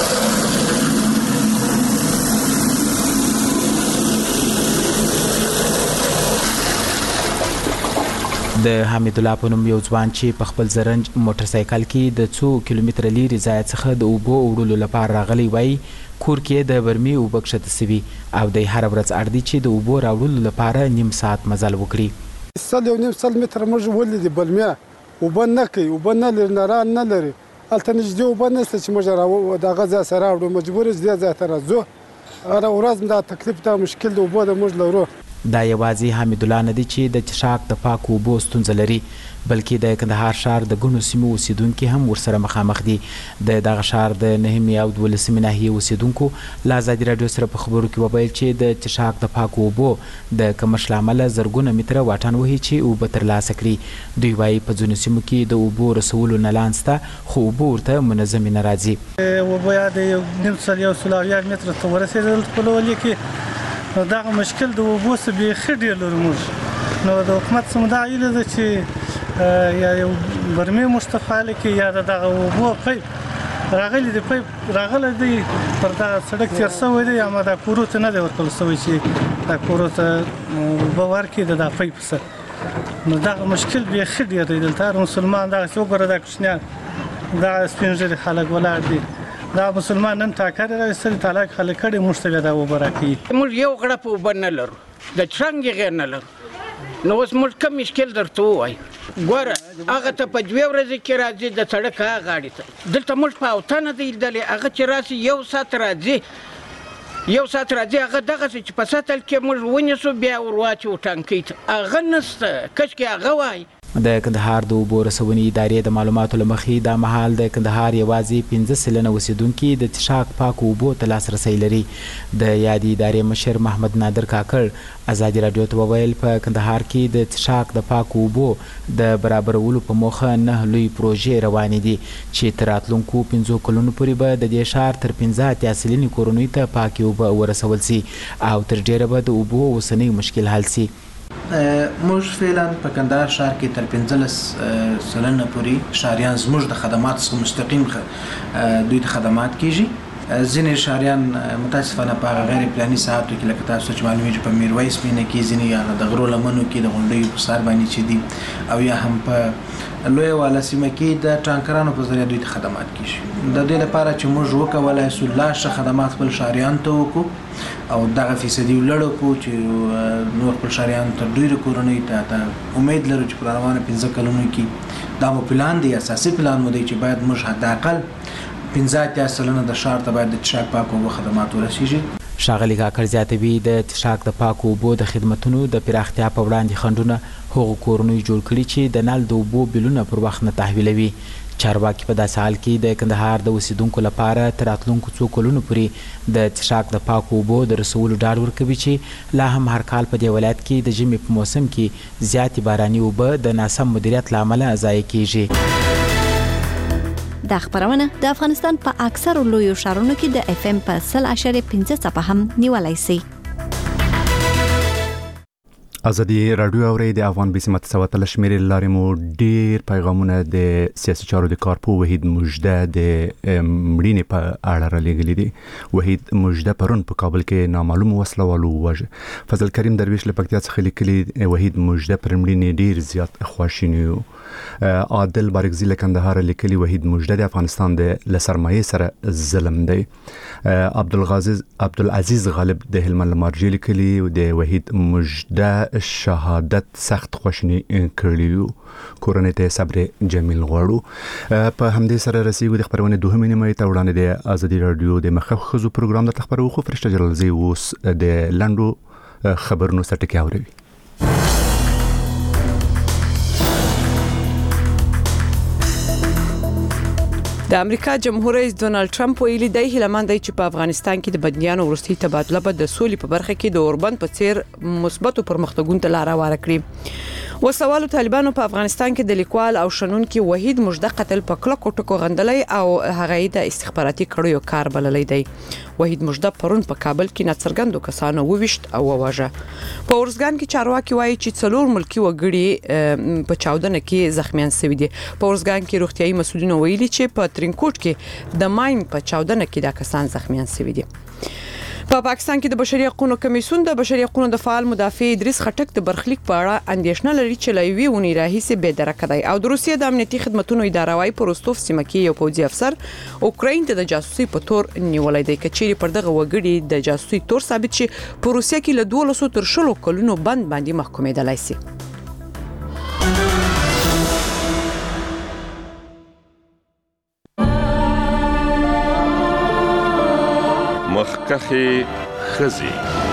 د حمید الله په نوم یو ځوان چې په خپل زرنج موټر سایکل کې د 2 کیلومتر لري ځای څخه د اوبو وړلو لپاره راغلی وای کور کې د برمي اوبه کښته سوي او د هر ورځ اړ دي چې د اوبو راوړلو لپاره نیم ساعت مزل وکړي. 1.5 متر موږ ولې بلمیا اوبه نه کوي اوبه نه لري ناران نه لري الته نږدې اوبه نشته چې موږ دغه ځای سره راوړو مجبور دې ځای ته راځو. هر ورځ دا تکلیف دا مشکل د اوبو د موږ لرو. دا یوازې حمید الله نه دی چې د چشاک د پاکو اوبو ستونزه لري بلکې د کندهار ښار د ګڼو سیمو اوسیدونکو هم ورسره مخامخ دي. د دغه ښار د 9 او 12 ناحیې اوسیدونکو له ازادي رادیو سره په خبرو کې وویل چې د چشاک د پاکو اوبو د کمښت له امله زرګونه متره واټن وهي چې اوبه ترلاسه کړي. دوی وایي په ځینو سیمو کې د اوبو رسولو نه لانسته خو اوبه ورته منظمې نه راځي. اوبه یا د 1.5 متره ته ورسېدل په لولي کې نو دغه مشکل د اوبو څخه بیخي ډېر لرو موږ. نو د حکومت څخه دا هیله ده چې یا یو برمې موږ ته فعاله کړي یا دغه اوبو پایپ راغلی دی پایپ راغلی دی پر دغه سړک تېر شوی دی اما دا کورو ته نه دی ورکړل شوی چې دا کورو ته اوبه ورکړي د دغه پایپ سره. نو دغه مشکل بیخي ډېر دی دلته هر مسلمان دغسې وګوره دا کوچنیان دغه سپین ږیري خلک ولاړ دي دا مسلمان نن ټاکرې راویستلې طلاق خلک کړي موږ ته بیا دا اوبه راکوي. موږ یو غړپ اوبه نه لرو د څرنګ یې غیر نه لرو نو اوس موږ کوم مشکل درته ووایو ګوره هغه ته په 2 ورځې کې راځي د سړک هغه غاړې ته دلته موږ په اوته نه دی لیدلې هغه چې راسي 1 ساعت راځي هغه دغسې چې په سطل کې موږ ونیسو بیا ور واچو ټانکۍ ته هغه نشته کشکې هغه وایي. د کندهار د اوبو رسونې ادارې د معلوماتو له مخې دا مهال د کندهار یوازې 15% اوسیدونکي د چشاک پاکو اوبو ته لاسرسی لري. د یادې ادارې مشر محمد نادر کاکړ ازادي رادیو ته وویل په کندهار کې د چشاک د پاکو اوبو د برابرولو په موخه 9 لوی پروژې روانې دي چې تر راتلونکو 5 کلونو پورې به د دې ښار تر 15 سلنې کورنیو ته پاکې اوبه ورسول شي او تر ډیره به د اوبو اوسنی مشکل حل شي. موږ فعلا په کندهار ښار کې تر 15 سلنه پورې ښاریان زموږ د خدماتو څخه مستقیم دوی ته خدمات کیږي. ځینې ښاریان متاسفانه په هغه غیر پلاني ساعتو کې لکه تاسو چې معلومیږي په میرویس مینه کې ځینې یا د غرو لمنو کې د غونډیو په سر باندې چې دي او یا هم په لویه واله سیمه کې د ټانکرانو په ذریعه دوی ته خدمات کیږي. د دې لپاره چې موږ وکولای شو لا ښه خدمات خپل ښاریان ته وکړو او دغه فیصدي ولړو کو چې نور خپل ښاریان ته ډېرو کورنیو ته امید لرو چې په روانه 15 کلونو کې دا مو پلان دی اساسي پلان مو دی چې باید موږ حداقل 15% د ښار ته باید د چشاک پاکو اوبو خدمات ورسیږي. ښاغلي کاکړ زیاتوي د چشاک د پاکو اوبو د خدمتونو د پراختیا په وړاندې خنډونه هغو کورنیو جوړ کړي چې د نل د اوبو بلونه پر وخت نه تحویلوي چارواکي په داسې حال کې د کندهار د اوسیدونکو لپاره تر راتلونکو څو کلونو پورې د څښاک د پاکو اوبو د رسولو ډاډ ورکوي چې لا هم هر کال په دې ولایت کې د ژمي په موسم کې زیاتې باراني اوبه د ناسم مدیریت له امله ضایع کیږي. دا خبرونه د افغانستان په اکثرو لویو ښارونو کې د FM په 100.5 څپه هم نیولای شي. ازادي رادیو اوري د افغان بسمت سواتل شمیرې لارې مو ډیر پیغامونه د سیاسي چارو د کارپو وحید مجده د مړینې په اړه رالیږلي دي. وحید مجده پرون په کابل کې نامعلوم وسله والو وژه. فضل کریم درویش له پکتیا څخه لیکلي وحید مجده پر مړینې ډیر زیات خواشینی و. عادل بارګزی له کندهار لیکلي وحید مجده د افغانستان د لسرمایه سره ظلم دی. عبدالعزیز غالب د هلمند لمارجی لیکلي د وحید مجده شهادت سخت خوشنی کړیو. کورنۍ ته صبر جمیل غواړو. په همدې سره رسیدو د خبرونه دوه نیمه ته وړاندې د ازادي رادیو د مخخ خزو پروګرام د خبرو خو فرشته جلالزی اوس د لندو خبرونو سټکی اوري. د امریکا جمهور رئیس ډونالد ټرمپ ویلي دی هیلمند دی چې په افغانستان کې د بدنیانو وروستي تبادله به د سولې په برخه کې د اوربند په څیر مثبتو پرمختګونو ته لار هواره کړي. وسوالو طالبانو په افغانستان کې د لیکوال او شنونکي وحید مجده قتل په کلکو ټکو غندلای او هغه د استخباراتي کړیو کار بللی دی. وحید مجده پرون په کابل کې نڅرګندو کسانو وويشت او وواژه. په اورزګان کې چارواکي وایي چې څلور ملکی وګړي په چاودنه کې زخمیان شوي دي. په اورزګان کې روغتيایي مسؤلین ویلي چې په ترینکوټ کې د ماین په چاودنه کې دا کسان زخمیان شوي دي. په پاکستان کې د بشري حقوقو کمیسیون د بشري حقوقو د فعال مدافع ادریس خټک د برخلیک په اړه اندېښنه لري چې لوي ونی راهیسه به درکه دی او د روسیې د امنیتي خدماتو اداره وايي په روستوف سیمه کې یو پوځي افسر اوکراین ته د جاسوسي په تور نیولای دی. کچېری پر دغه وګړي د جاسوسي تور ثابت شي په روسیې کې له 1200 تر 10 کلونو بند باندې محکومېدلای شي. مخکخي خزي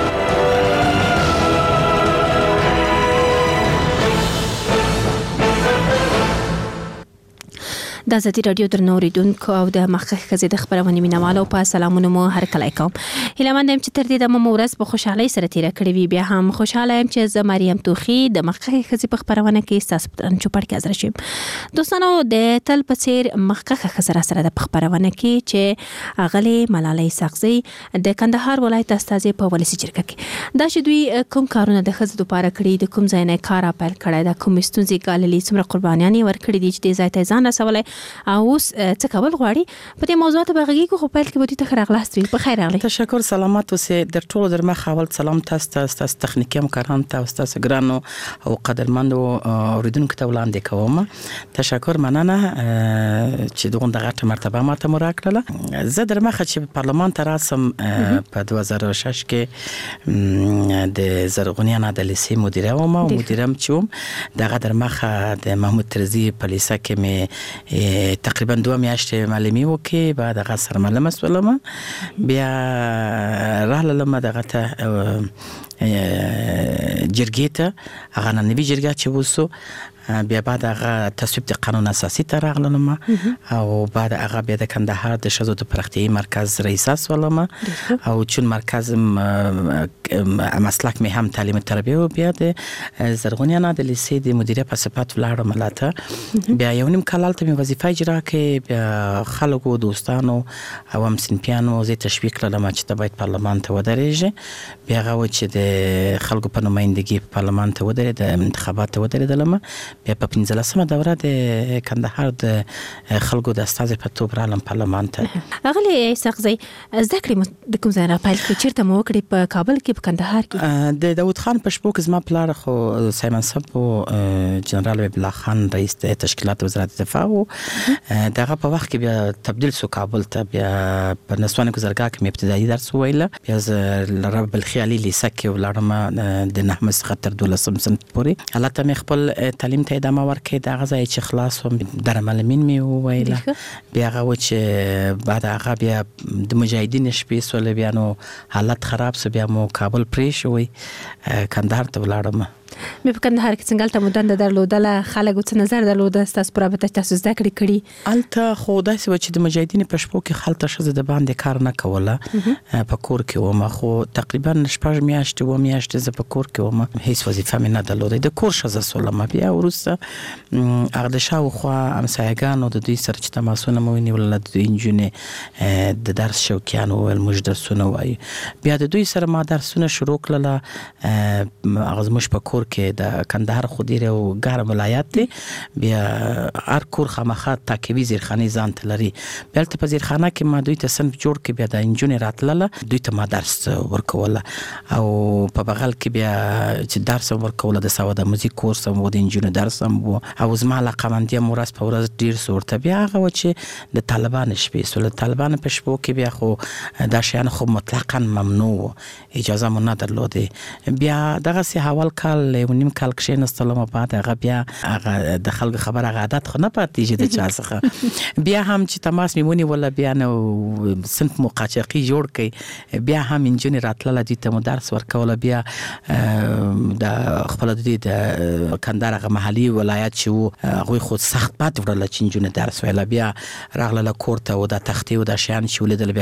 د ازادي رادیو درنوریدونکو او د مخکخ خزي د خبرونه مینوالو په سلامونه مو هر کله کوم. هیلمند چې تر دې د مورز په خوشحالي سره تیر کړی وی بیا هم خوشاله یم چې ز مریم توخی د مخکخ خزي په خبرونه کې تاسو په چوپړ کې حاضر شم. دوستانو د تل په څیر مخکخ خزر سره د خبرونه کې چې اغلی ملالۍ ساقزی د کندهار ولایت استاذ په ولسی جرګه کې دا چې دوی کوم کارونه د خزو لپاره کړی د کوم ځای نه کار اپل کړی دا کوم ستونزې کاللی څومره قربانیان ورکړي دي چې د ځای ته ځان رسولای اوس څه کول غواړي په دې موضوع ته بغږی کو خپل کې بودی ته خراغلاستوي. په خیر راغلی. تشکر سلامات اوسې در ټولو در مخ اول سلام تاسو تخنیکی همکاران تاسو ګرانو او قدرمنو اوریدونکو ته وړاندې کوم. تشکر مننه چې دغه غټه مرتبه ماته مراکړه. زه در مخ چې پارلمان ته راسم په 2006 کې د زرغونیان عدالسي مدیره وم او مدیرم چې دغه در مخ د محمود ترزی په لیسه کې مې تقریبا 2 میاشتې معلمي وکي بعد هغه سره معلمه سولم بیا راهلم دغه ته جرګې ته هغه نوی جرګه چې وسو بیا بعد هغه تصویب د قانون اساسي ته راغلم او بعد هغه بیا د کندهار د شذو د پرختي مرکز رئیس ولم او چون مرکز مسلک می هم تعلیم تربیه او بیا د زرغونیان عدالسي د مدیریت په صفات ولاړم ملاته بیا یو نیم کال ته وظیفه اجرا کې بیا خلکو دوستانو او هم سنپیانو زی تشویق کړم چې د باید پارلمان ته ودرېږي بیا هغه چې د خلکو په نمائندګي په پارلمان ته ودرېد د انتخابات ته ودرېدلم بیا په 15مه دوره د کندهار د خلکو د استاد په توګه رالم پارلمان ته. اغلی سقزی ذکر د کوم ځای را پیل کې چیرته مو وکړي په کابل کې په کندهار کې د داوود خان په شپو کې زما پلار خو سایمن صاحب او جنرال وبلا خان رئیس د تشکیلات وزارت دفاع او دغه په وخت کې بیا تبدیل سو کابل ته بیا په نسوان گزارګه کې ابتدایي درس ویل بیا رب الخیالي لیسه کې ولرم د نحمه څخه تر 12 صنف پورې حالت مې خپل تعلیم ته ادامه ورکړې د غزا چې خلاص هم در معلمین می ویل بیا هغه چې بعد هغه بیا د مجاهدین شپې سول بیا نو حالت خراب سو بیا مو کابل پرې شوی کندهار ته ولاړم مې په کندهار کې څنګه ته مدند درلودله خلکو څه نظر درلوده تاسو پر رابطه تاسو زده کړې الته خو داسې و چې د مجاهدین په شپو کې خلک شزه د باندې کار نه کوله په کور کې و ما خو تقریبا شپږ میاشتې و میاشتې ز په کور کې و ما هیڅ وظیفه مې نه درلوده د کور شزه سولم بیا ورسته هغه د شاوخوا امسایګانو د دوی سره چې تماسونه مو ونیول د انجونې د درس شوقیان ول موږ درسونه وایي بیا د دوی سره ما درسونه شروع کړل هغه زموږ په کور کې د کندهار خو ډیر او ګرم ولایت دی بیا هر کور خامخا تاکوي زیرخانه ځان تلري بیا ته په زیرخانه کې ما دوی ته صنف جوړ کې بیا د انجونې راتلله دوی ته ما درس ورکول او په بغل کې بیا چې درس ورکول د ساده موزیک کورس هم د انجونې درس هم او زما علاقمندي مورس په ورځ ډیر صورت بیا هغه چې د طالبان شپې سول طالبان په شپو کې بیا خو دا شیان خو مطلقاً ممنوع اجازه مونږ نه درلوده بیا دغه سي حوال کال نیم کال کې نستلم بعد هغه بیا هغه د خلک خبره عادت خو نه پاتې د چا څخه بیا هم چې تماس میمونی ولا بیا نو صنف مقاچقي جوړ کړي بیا هم انجینر راتله دي ته درس ورکول بیا د خپل د کندهار هغه محلي ولایت چې هغه خود سخت پات ورل چې انجینر درس ویل بیا راغله کورته او د تختې او د شیان چې ولیدل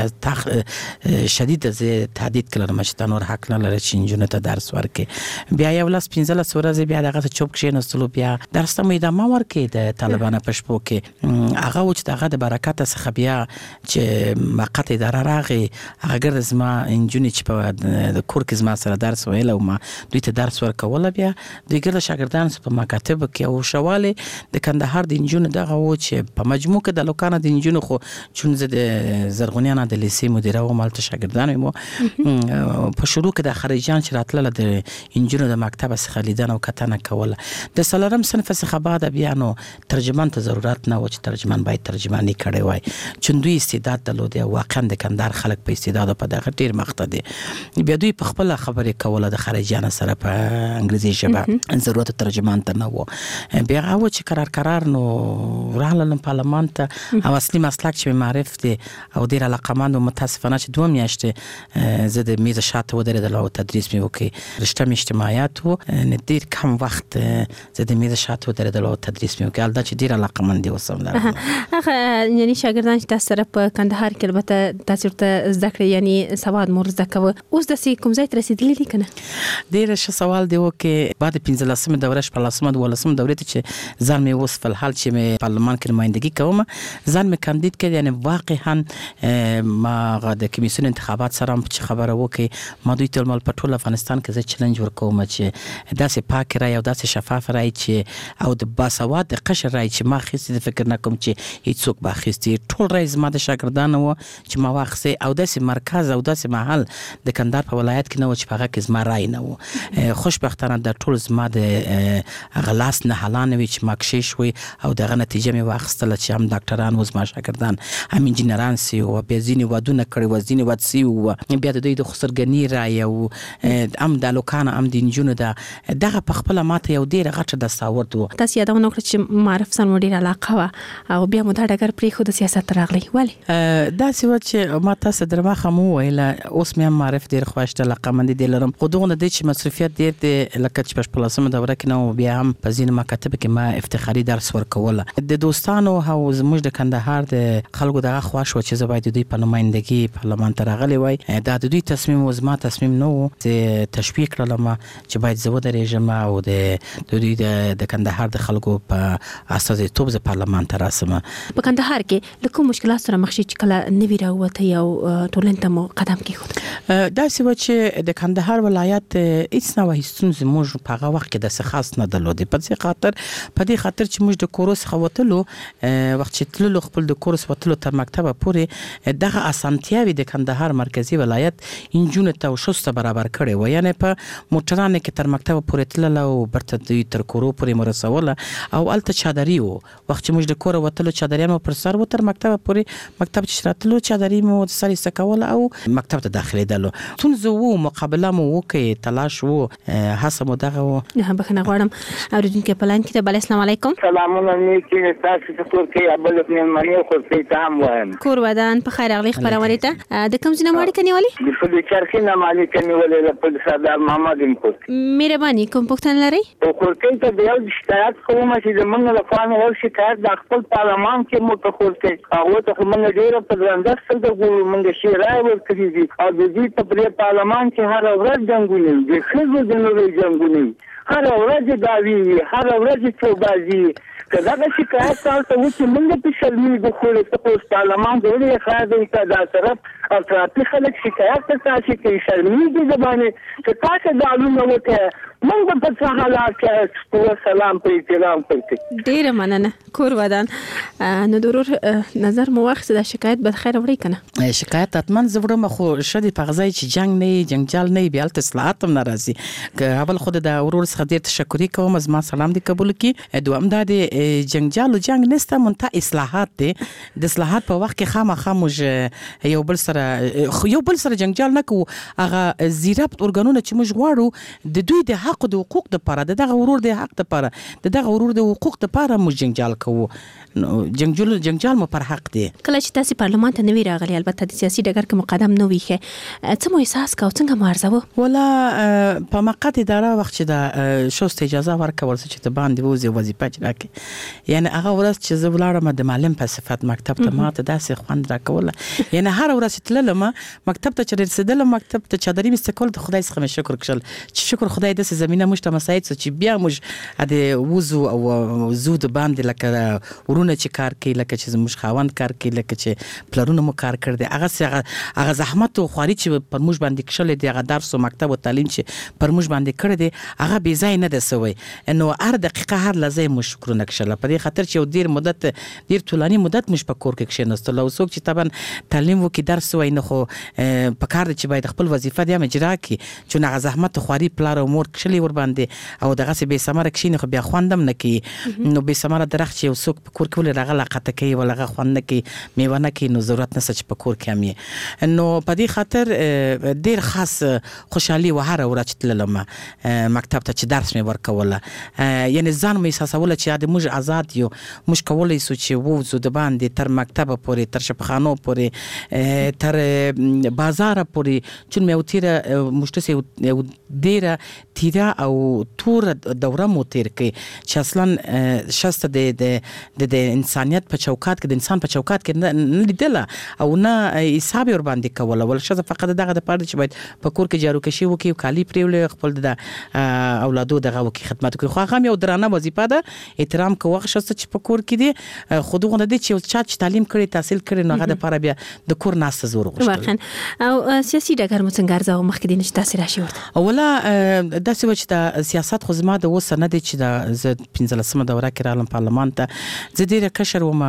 بیا شدید زه تهدید کړم چې تنور حق نه لري چې انجینر ته درس ورکړي بیا یو لاس 15 ورځې بیا دغه چوپ کې نستلو بیا درس ته مې د ما ورکې د طالبانو په شپو کې هغه و چې دغه د برکت څخه بیا چې مقطع اداره راغی هغه ګرځ ما انجونی چې په د کور کې زما سره درس ویل او ما دوی ته درس ورکول بیا دوی ګرځ شاګردان په مکاتب کې او شواله د کندهار د انجونی دغه و چې په مجموع کې د لوکانه د انجونی خو چون زه د زرغونیانه د لیسې مدیره او مالته شاګردان مو په شروع کې د خارجيان چې راتله د انجونی د مکتب څخه لیدنه او کتنه کوله د سلرم صنف څخه بعد بیا نو ترجمان ته ضرورت نه و چې ترجمان باید ترجمانی کړي وای چې دوی استعداد درلوده واقعا د کندهار خلک په استعداد په دغه ډیر مخته دي بیا دوی په خپل خبرې کوله د خارجيانو سره په انګلیسي ژبه ضرورت ترجمان ته نه و بیا هغه چې قرار نو رااله پارلمان ته او اصلي مسلک چې معرف دي او ډیر علاقمند او متاسفانه چې دوه میاشتې زه د میز شاته ودرېدل او تدریس مې وکړ رشته اجتماعیات و ډیر کم وخت زه د میز شاته ودرېدل او تدریس مې وکړ دا چې ډیر علاقمند دي وسم دا هغه یعنی شاګردان چې تاسو سره په کندهار کې البته تاسو ته زده کړې یعنی سواد مور زده کوي اوس د کوم ځای ته رسیدلی دي کنه ډیر ښه سوال دی وکړي بعد 15 دوره شپږم دوره چې ځان مې اوس په حال چې مې پارلمان کې نمائندګي کوم ځان مې کاندید کړ یعنی واقعا ما د کمیسیون انتخابات سره چې خبره وکړي ما دوی ټول مل په ټول افغانستان کې زه چیلنج ورکوم چې داسې پاک رای او داسې شفاف رای چې او د باسواد د قشر رای چې ما خېستې د فکر نه کوم چې هیڅوک به خېستې ټول رای زما د شاګردانو و چې ما واخسې او داسې مرکز او داسې محل د کندهار په ولایت کې نه و چې هغه کې زما رای نه و خوشبختانه د ټول زما د غلاس نه حلان وي چې ما کښې شوي او دغه نتیجه مې واخیستله چې هم ډاکټران و زما شاګردان هم انجینران سي او بیا ځینې ودونه کړي و ځینې ود سي و بیا د دوی د خسرګني رای او هم د لوکانه هم د انجونو دغه په خپل ماته یو ډیر غټه د ساورت و تاسو یادونه وکړه چې معرف سن وړي علاقه وا او بیا مو دا ډګر پرې خو د سیاست راغلی ولی دا سی و چې ما تاسو درمخه مو ویل اوس مې معرف ډیر خوښته علاقمند دي لرم خو دغه د چې مصرفیت ډیر دی لکه چې په پلاسمه دوره کې نو بیا هم په ځین مکاتب کې ما افتخاري درس ورکول د دوستانو او زموږ د کندهار د خلکو دغه خوښ و چې زباید دوی په نمائندګي پارلمان ته راغلی وای دا د دوی تصمیم و زما تصمیم نو چې تشویق کړم چې باید زه ودرېږم او د دوی د کندهار د خلکو په اساس توب د پارلمان ته راسم په کندهار کې له کوم مشکلات سره مخ شي چې کله نوی راوته یو ټولنه ته مو قدم کېښود دا سی و چې د کندهار ولایت هیڅ نه وایستون زموږ په هغه وخت کې د خاص نه درلودي په دې خاطر چې موږ د کورس خوتلو وخت چې تللو خپل د کورس وتلو تر مکتبه پورې دغه اسانتیاوي د کندهار مرکزی ولایت انجونه ته شوسته برابر کړي و یعنی په موټرانه کې تر مکتبه پورې تلل او برته دوی تر کورو پورې مرسوله او الته چادري و وخت چې موږ د کور وتلو چادري مو پر سر و تر مکتبه پورې مکتب چې راتلو چادري مو د سر سکول او مکتب ته داخليدلو تون زه وو مقابله مو وکي تلاش وو حسب دغه و نه بخنه غواړم اوریدونکو په لاین کې د السلام علیکم سلامونه نیکی تاسو ته ټول کې ابل خپل منی خو په تام وایم کور ودان په خیر اغلی خبرونه ته د کوم ځای ماړی کني والی د فل چرخي نه مالک کني ولې په سردار محمد انکو مهرباني مهرباني کوم پوښتنه لري او کورکې ته د یو شکایت کوم چې زمونږ لپاره یو شکایت د خپل پارلمان کې متخصص هغه ته موږ ډیره په درنده سترګو ګورو موږ شي راي ورکړي دي او د دې په پارلمان کې هر ورځ جنګونه دي خزو د نوري جنګونه هر ورځ داوی هر ورځ چوبازي کله چې شکایت تاسو وکړئ موږ په شرمې د خپل پارلمان د لري خاطر د طرف او ترافیک خلک شکایت تاسو کې شرمې دي ځبانه چې تاسو د علومو وکړه موږ په څه حالات کې سلام په احترام کوي ډیر مننه کور ودان نو ضرور نظر مو واخص د شکایت به خیر وړي کنه شکایت اتمن زوړم خو شدي په غزای چې جنگ نه جنگجال نه بیا اصلاحات هم ناراضي اول خود د ورور څخه ډیر تشکر کوم زما سلام دی قبول کی دوام د جنگجال او جنگ نسته مونته اصلاحات دي د اصلاحات په وخت کې خامخا موږ یو بل سره جنگجال نه کو هغه زیرابط ارګانونه چې موږ غواړو د دوی د حق د حقوق د پاره دغه ورور د حق د پاره دغه ورور د حقوق د پاره موږ جنگجال کوو جنگجال مو پر حق دی کله چې تاسو پارلمان ته نوی راغلی البته د سیاسي ډګر کې مقدم نو ویخه څه مو احساس کاوه څنګه مارزو ولا په مقاط اداره وخت چې د شوست اجازه ورکول چې ته باندې وځي وظیفه چرکه یعنی هغه ورځ چې زه ولاړم د معلم په صفت مکتب ته ماته داسې خوند راکول یعنی هر ورځ تللم مکتب ته چې رسیدلم مکتب ته چادرې مستقل د خدای څخه شکر کړل چې شکر خدای د زمينه مشته مساعد چې بیا موږ د وزو او زود باندې لکه ورونه چې کار کوي لکه چې موږ خاوند کار کوي لکه چې پلرونه مو کار کړ دي هغه زحمت او خواري چې پر موږ باندې کښل دي هغه درس او مکتب او تعلیم چې پر موږ باندې کړ دي هغه بې ځای نه ده سوی انه هر دقیقه هر لحظه مو شکرونه کښل په دې خاطر چې ډیر طولانی مدت موږ په کور کې کښیناستل او څوک چې طبعا تعلیم وکي درس وای نه خو په کار چې باید خپل وظیفه دی اجرا کړي چې هغه زحمت خواري پلار او مور کښلي ور باندې او دغه څه به سمره کښینه خو بیا خوندم نه کی نو به سمره درخ چې څوک په کور کې ول راغله قطه کوي ولغه خوند نه کی میوه نه کی نو ضرورت نه چې په کور کې امي نو په دې خاطر ډیر خاص خوشحالي و هر ورځ تللم مکتب ته چې درس مې ورکوله یعنی ځان مې احساسوله چې د موږ آزاد یو موږ کولای سو چې وو د باندې تر مکتب پورې تر شپخانو پورې تر بازار پورې چې مې وتیره مشته یو ډیره تیرا او تور دوره مو تیر کې چې اصلا شسته د انسانيت په چوکاټ کې د انسان په چوکاټ کې نه لیدله او نه حساب ور باندې کوله ول شزه فقط دغه د پاره چې باید په کور کې جارو کشي وکي کالی پریول خپل د اولادو دغه وکي خدمت کوي خو هغه یو درانه وظیفه ده احترام کوه شسته چې په کور کې دي خودونه دي چې چا تعلیم کړي تحصیل کړي نو هغه د پاره بیا د کور ناسته زور غوښتل او سیاسي ډګر مو څنګه ارزو مخکې دي چې تاسو راشي ورته اوله داسې و چې د سیاست خو زما د اوس نه دی چې د 15مه دوره کې رالم پارلمان ته زه ډیره کشر وم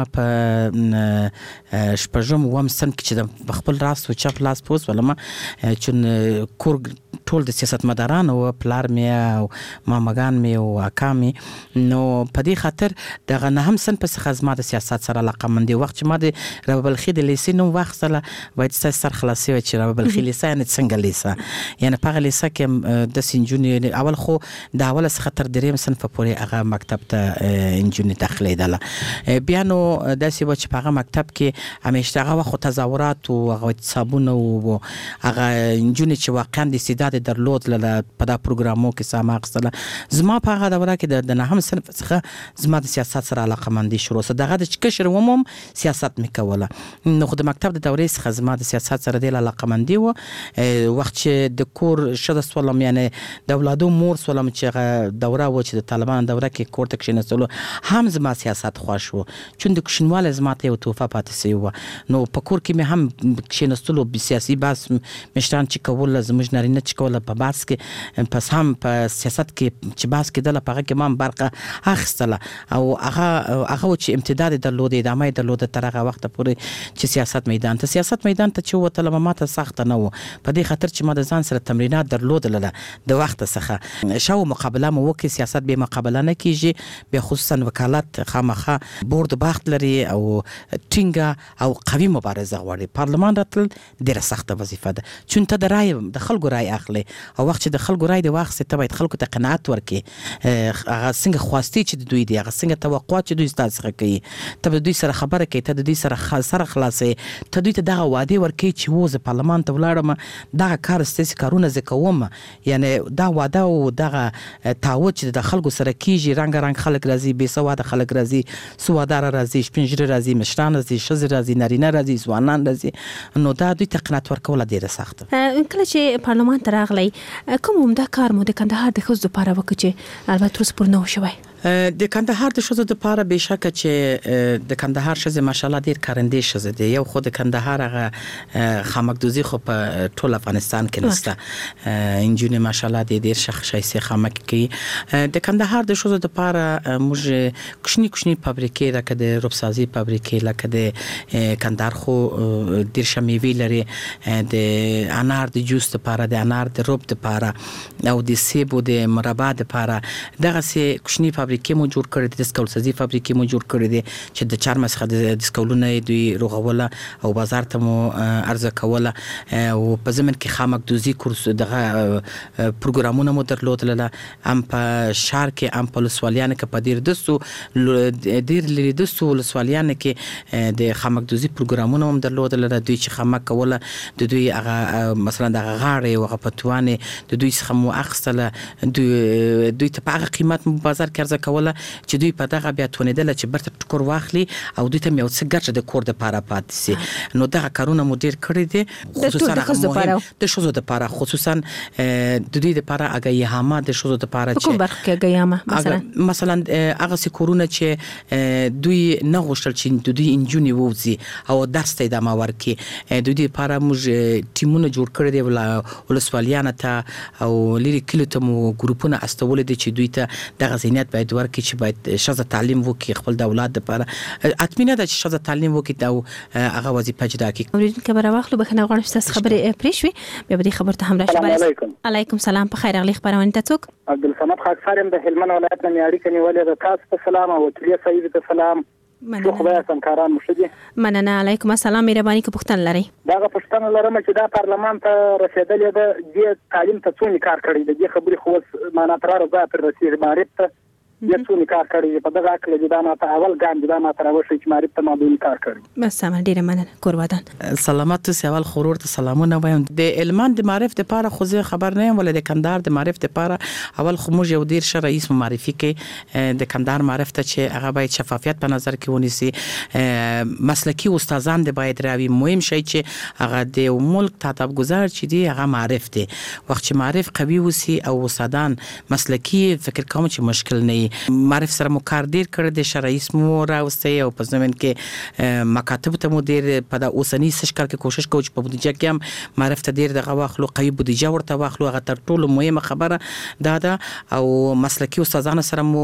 په شپږم وم سن کې چې د خپل راس او چپ لاس پوس ولما چې کور ټول د سیاست مداران او پلار مې او مامګان مې او اکامي نو په دې خاطر دغه نه هم سن په خدمت د سیاست سره علاقه مندي وخت چې ما د رب بلخي د لیسې نو وختله باید سر خلاصي و چې رب بلخي لیسه نه څنګه لیسه یعنی په لیسه کې د سنجونی اول خو د اول څخه تر دریم صنف پورې هغه مکتب ته انجونی داخلي دله بیا نو داسې و چې په هغه مکتب کې همیشه هغه وخت تظاهرات او هغه صابون او هغه انجونی چې واقعا د استعداد درلود له په دا پروګرامو کې ساماقسله زما په هغه دوره کې د نهم صنف څخه زما د سیاست سره علاقه مندي شروع سره دغه د کشر ومم سیاست میکوله نو خو د مکتب د دورې څخه زما د سیاست سره د علاقه مندي و وخت چې د کور شد سولم یعنی د اولادو مور سولم چې دوره و چې د طالبان دوره کې کور ته کښیناستلو هم زما سیاست خوښ و چون د کښینواله زما ته یو توفه پاتې سي و نو په کور کې مې هم کښیناستلو به سیاسي باس مشتان چې کول زموږ نارینه چې کول په باس کې پس هم په سیاست کې چې باس کې دله په کې ما برخه اخستله او هغه چې امتداد درلود ادامه درلود تر هغه وخت پورې چې سیاست میدان ته چې وتل ما ته سخت نه و په دې خاطر چې ما د ځان سره تمرینات درلودل د وخت څخه شاو مقابله مو وکي سیاست به مقابله نه کیږي به خصوصا وکالت خامخه بورد باخت لري او ټینګه او قوي مبارزه غواړي پارلمان راتل ډیره سخته وظیفه ده چون ته د رای د خلکو رای اخلي او وخت چې د خلکو رای د واخ ته باید خلکو ته قناعت ورکړي هغه څنګه خواستی چې دوی دی هغه څنګه توقعات چې دوی ستاسو کوي ته دوی سره خبره کوي ته دوی سره خلاصي ته دوی ته دغه وعده ورکړي چې و زه پارلمان ته ولاړم دغه کار ستاسو کارونه زه کوم یعنی دا وعده او دغه تعهد چې د خلکو سره کیږي رنگ خلک راځي بې سواده خلک راځي سوادار راځي شپنجره راځي مشران راځي ښځې راځي نارینه راځي ځوانان راځي نو دا دوی ته قناعت ورکول ډیره سخته کله چې پارلمان ته راغلی کوم عمده کار مو د کندهار د ښځو لپاره وکړ چې البته اوس پوره نه شوی د کندهار د ښځو لپاره به شک چې د کندهار ښځې ماشاءالله ډیر کارندې ښځې دي یو خو د کندهار هغه خامکدوزي خو په ټول افغانستان کې نشته انجونې ماشاءالله ډیر شایسته خامک کوي د کندهار د ښځو لپاره موږ کوچني فابریکې لکه د روبسازي فابریکې لکه د کندهار خو ډیر شمیوي لري د انار د جوس لپاره د انار د روب لپاره او د سیب او د مربا لپاره دغه سي کوچني فابریکې مو جوړ کړې دي د سکول فابریکې مو جوړ کړې دي چې د چارمز څخه د سکولونه دوی روغوله او بازار ته مو عرضه کوله او په زمن کې خامکدوزي کورس دغه پروګرامونه مو درلودل ام په شهر کې ام په لسوالیان کې په ډیر لري د لسوالیان کې د خامکدوزي پروګرامونه هم درلودل دوی چې خامک کوله د دوی هغه مثلا د غاړې او غپتوانه د دوی څخه مو اخستله دوی ته په هغه قیمت بازار کې کوله چې دوی په دغه بیا تونیدل چې برته ټکور واخلي او دوی ته یو څه ګرځي د کور د پاره پاتې سي نو دغه کارونه مو ډیر کړی دي خصوصا د شوزو د پاره خصوصا د دوی د پاره اگه هما د شوزو د پاره چې کوم برخه کې اگه مثلا هغه سکورونه چې دوی نه غوښتل چې دوی انجونی ووزي او درس ته د ماور کې دوی د پاره موږ ټیمونه جوړ کړی دي ولسوالیان ته او لری کله ته مو ګروپونه استول دي چې دوی ته دغه زینت باید ورکړي چې باید شزه تعلیم وکړي خپل د اولاد لپاره اطمینان د شزه تعلیم وکړي دا هغه وظیفه جدا کړي اوریدونکو خبره واخلو بخنه غواړم تاسو خبرې پریښوي بیا به خبر ته هم راشي علیکم سلام په خیر اغلی خبرونه ته څوک عبدالصمد خاکسارم د هلمند ولایت نه اړیکه نیولې د تاسو په سلام او تریه سعید ته سلام مننه خو به سمکاران مشدي مننه علیکم السلام مهرباني که پښتون لري دا پښتون لرم چې دا پارلمان ته رسیدلې د تعلیم ته څونه کار کړی د دې خبرې خو معنا تر راځه پر رسید معرفت ته یڅونه کار کړی په دغه اکل د ما ته اول ګام د ما تر اوسه چې معرفت ته مابین کار کړی بس سم ډیره مننه قربان سلامات سوال خورور ته سلامونه وایم د علمان د معرفت لپاره خو زه خبر نه یم ولې د کندهار د معرفت لپاره اول خو موږ یو ډیر ش رئیس معرفي کې د کندهار معرفت ته چې هغه باید شفافیت په نظر کې ونیسي مسلکی استادان د باید راوي مهم شي چې هغه د ملک تطابق گذار چې دی هغه معرفت دی وخت چې معرف قوي وسی او استادان مسلکی فکر کوم چې مشکل نه معرف سره مو کار ډیر کړی د شرایط مو راوستي او په زمين کې مکاتب ته مو ډیر په د اوسنی سشکار کې کوشش کوي چې په بودیجه کې هم معرف ته ډیر دغه واخلو قوي بودیجه ورته واخلو هغه تر ټولو مهمه خبره دا او مسلکی استادانو سره مو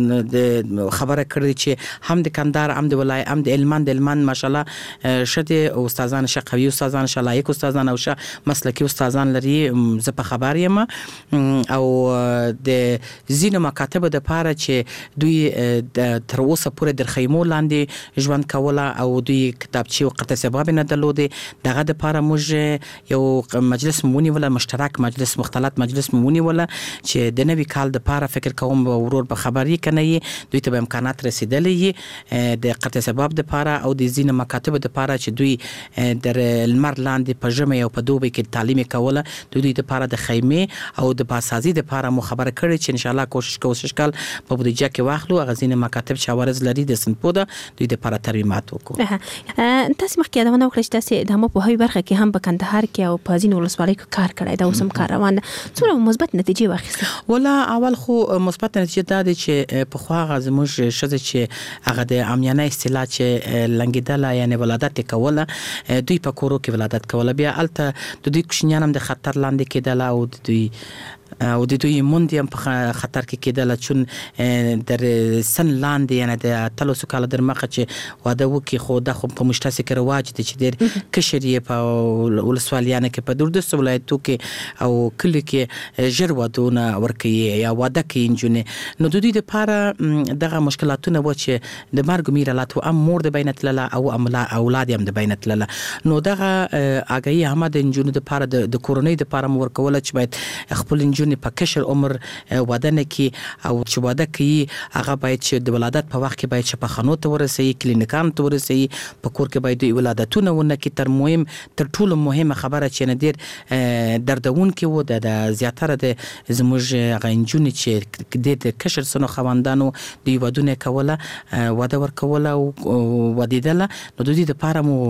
خبره کړی چې هم د کندهار هم د ولایت هم د علمان ماشاءالله شته استادان شقوي استادان شلایق استادان او مسلکی استادان لري زه په خبر یم او د زینو مکاتب د پاره چې دوی تر اوسه پورې د خیمو لاندې ژوند کوله او دوی کتابچې او قطع سبب نه درلودې دغه د پاره موږ یو مجلس مونی ولا مشترک مجلس مختلط مجلس مونی ولا چې د نوي کال د پاره فکر کوم ورور به خبري کني دوی ته امکانات رسیدلې د قطع سبب د پاره او د زینه مکاتب د پاره چې دوی در المر لاندې په جمع او په دوبه کې تعلیم کوله دوی د پاره د خیمه او د باسازي د پاره مو خبره کړې چې ان شاء الله کوشش کال په بودیجه کې واخلو غزینه مکاتب شاورز لري د سنپوده دوی د لپاره ترمیمات وکړو تاسو مخکې دا ونه وکړئ تاسو د هم په هوی برخه کې هم په کندهار کې او په ځینو ولسوالۍ کې کار کړی دا اوسم کار روان څومره مثبت نتیجې واخیسته ولا اول خو مثبت نتیجه دا چې په خو غزموږ شزه چې هغه د عامیانه اصطلاح چې لنګیدل یعنی ولادت کوله دوی په کورو کې ولادت کوله بیا الته د دوی کوشنیانم د خطر لاندې کېدل او د دوی موندیم په خطر کې کېدل چون در سن لاندې یعنی د تلوسو کال در مخه چې واده وکي خو د خو په مشترک کې رواج دي چې ډېر کشرې په ولسوالیانه کې په دوردست ولایتو کې او کلی کې ژر ودونه ورکي یا واده کې انجونه نو د دوی لپاره دغه مشکلاتونه و چې د مرګ میرالات او مور د بینت لاله او اولاد هم د بینت لاله نو دغه اگهی هم د انجونه لپاره د کورونی لپاره ورکول چې باید خپل انجونه نجونې په کشر عمر واده نه کوي او چې واده کوي هغه باید چې د ولادت په وخت کې باید شفاخانو ته ورسي کلینیکان ته ورسي په کور کې باید ولادتونه ونه کې تر ټولو مهمه خبره چې نه ډیر دردون کې و د زیاتره د زموږ غنجونی چې د کشر سنو خوندانو د ودونه کوله واده ورکوله او ودیدله نو د دې لپاره مو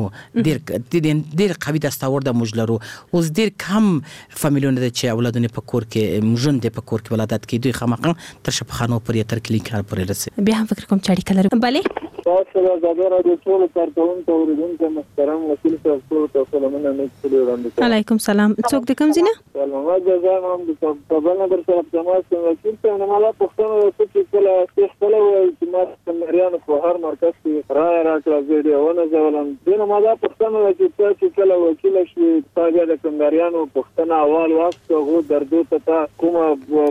ډیر قوي دستاورد مجلرو اوس ډیر کم فامیلونه چې اولادونه په کور کې مجند په کور کې ولادت کې دوی خامخا تر شفاخانو پرې تر کلینیکال پرې رسي بیا هم فکر کوم چې اړیکه لري بله تاسو د رادیو ټول کارکونکو اوریدونکو محترم وکیل صاحب ټول سلامونه نیکسلي وړاندې علیکم سلام څوک د کوم ځای نه سلامات جزایم هم د کابل نظر صاحب جماعت وکیل صاحب نه مالا پښتنه چې کله خپل چې ما سمریانو په هر مرکز کې راي راکړه ویډیوونه ځولم دنه مالا پښتنه چې کله وکیل شي تاګه د سمریانو پښتنه اول وخت هغه دردو ته کومه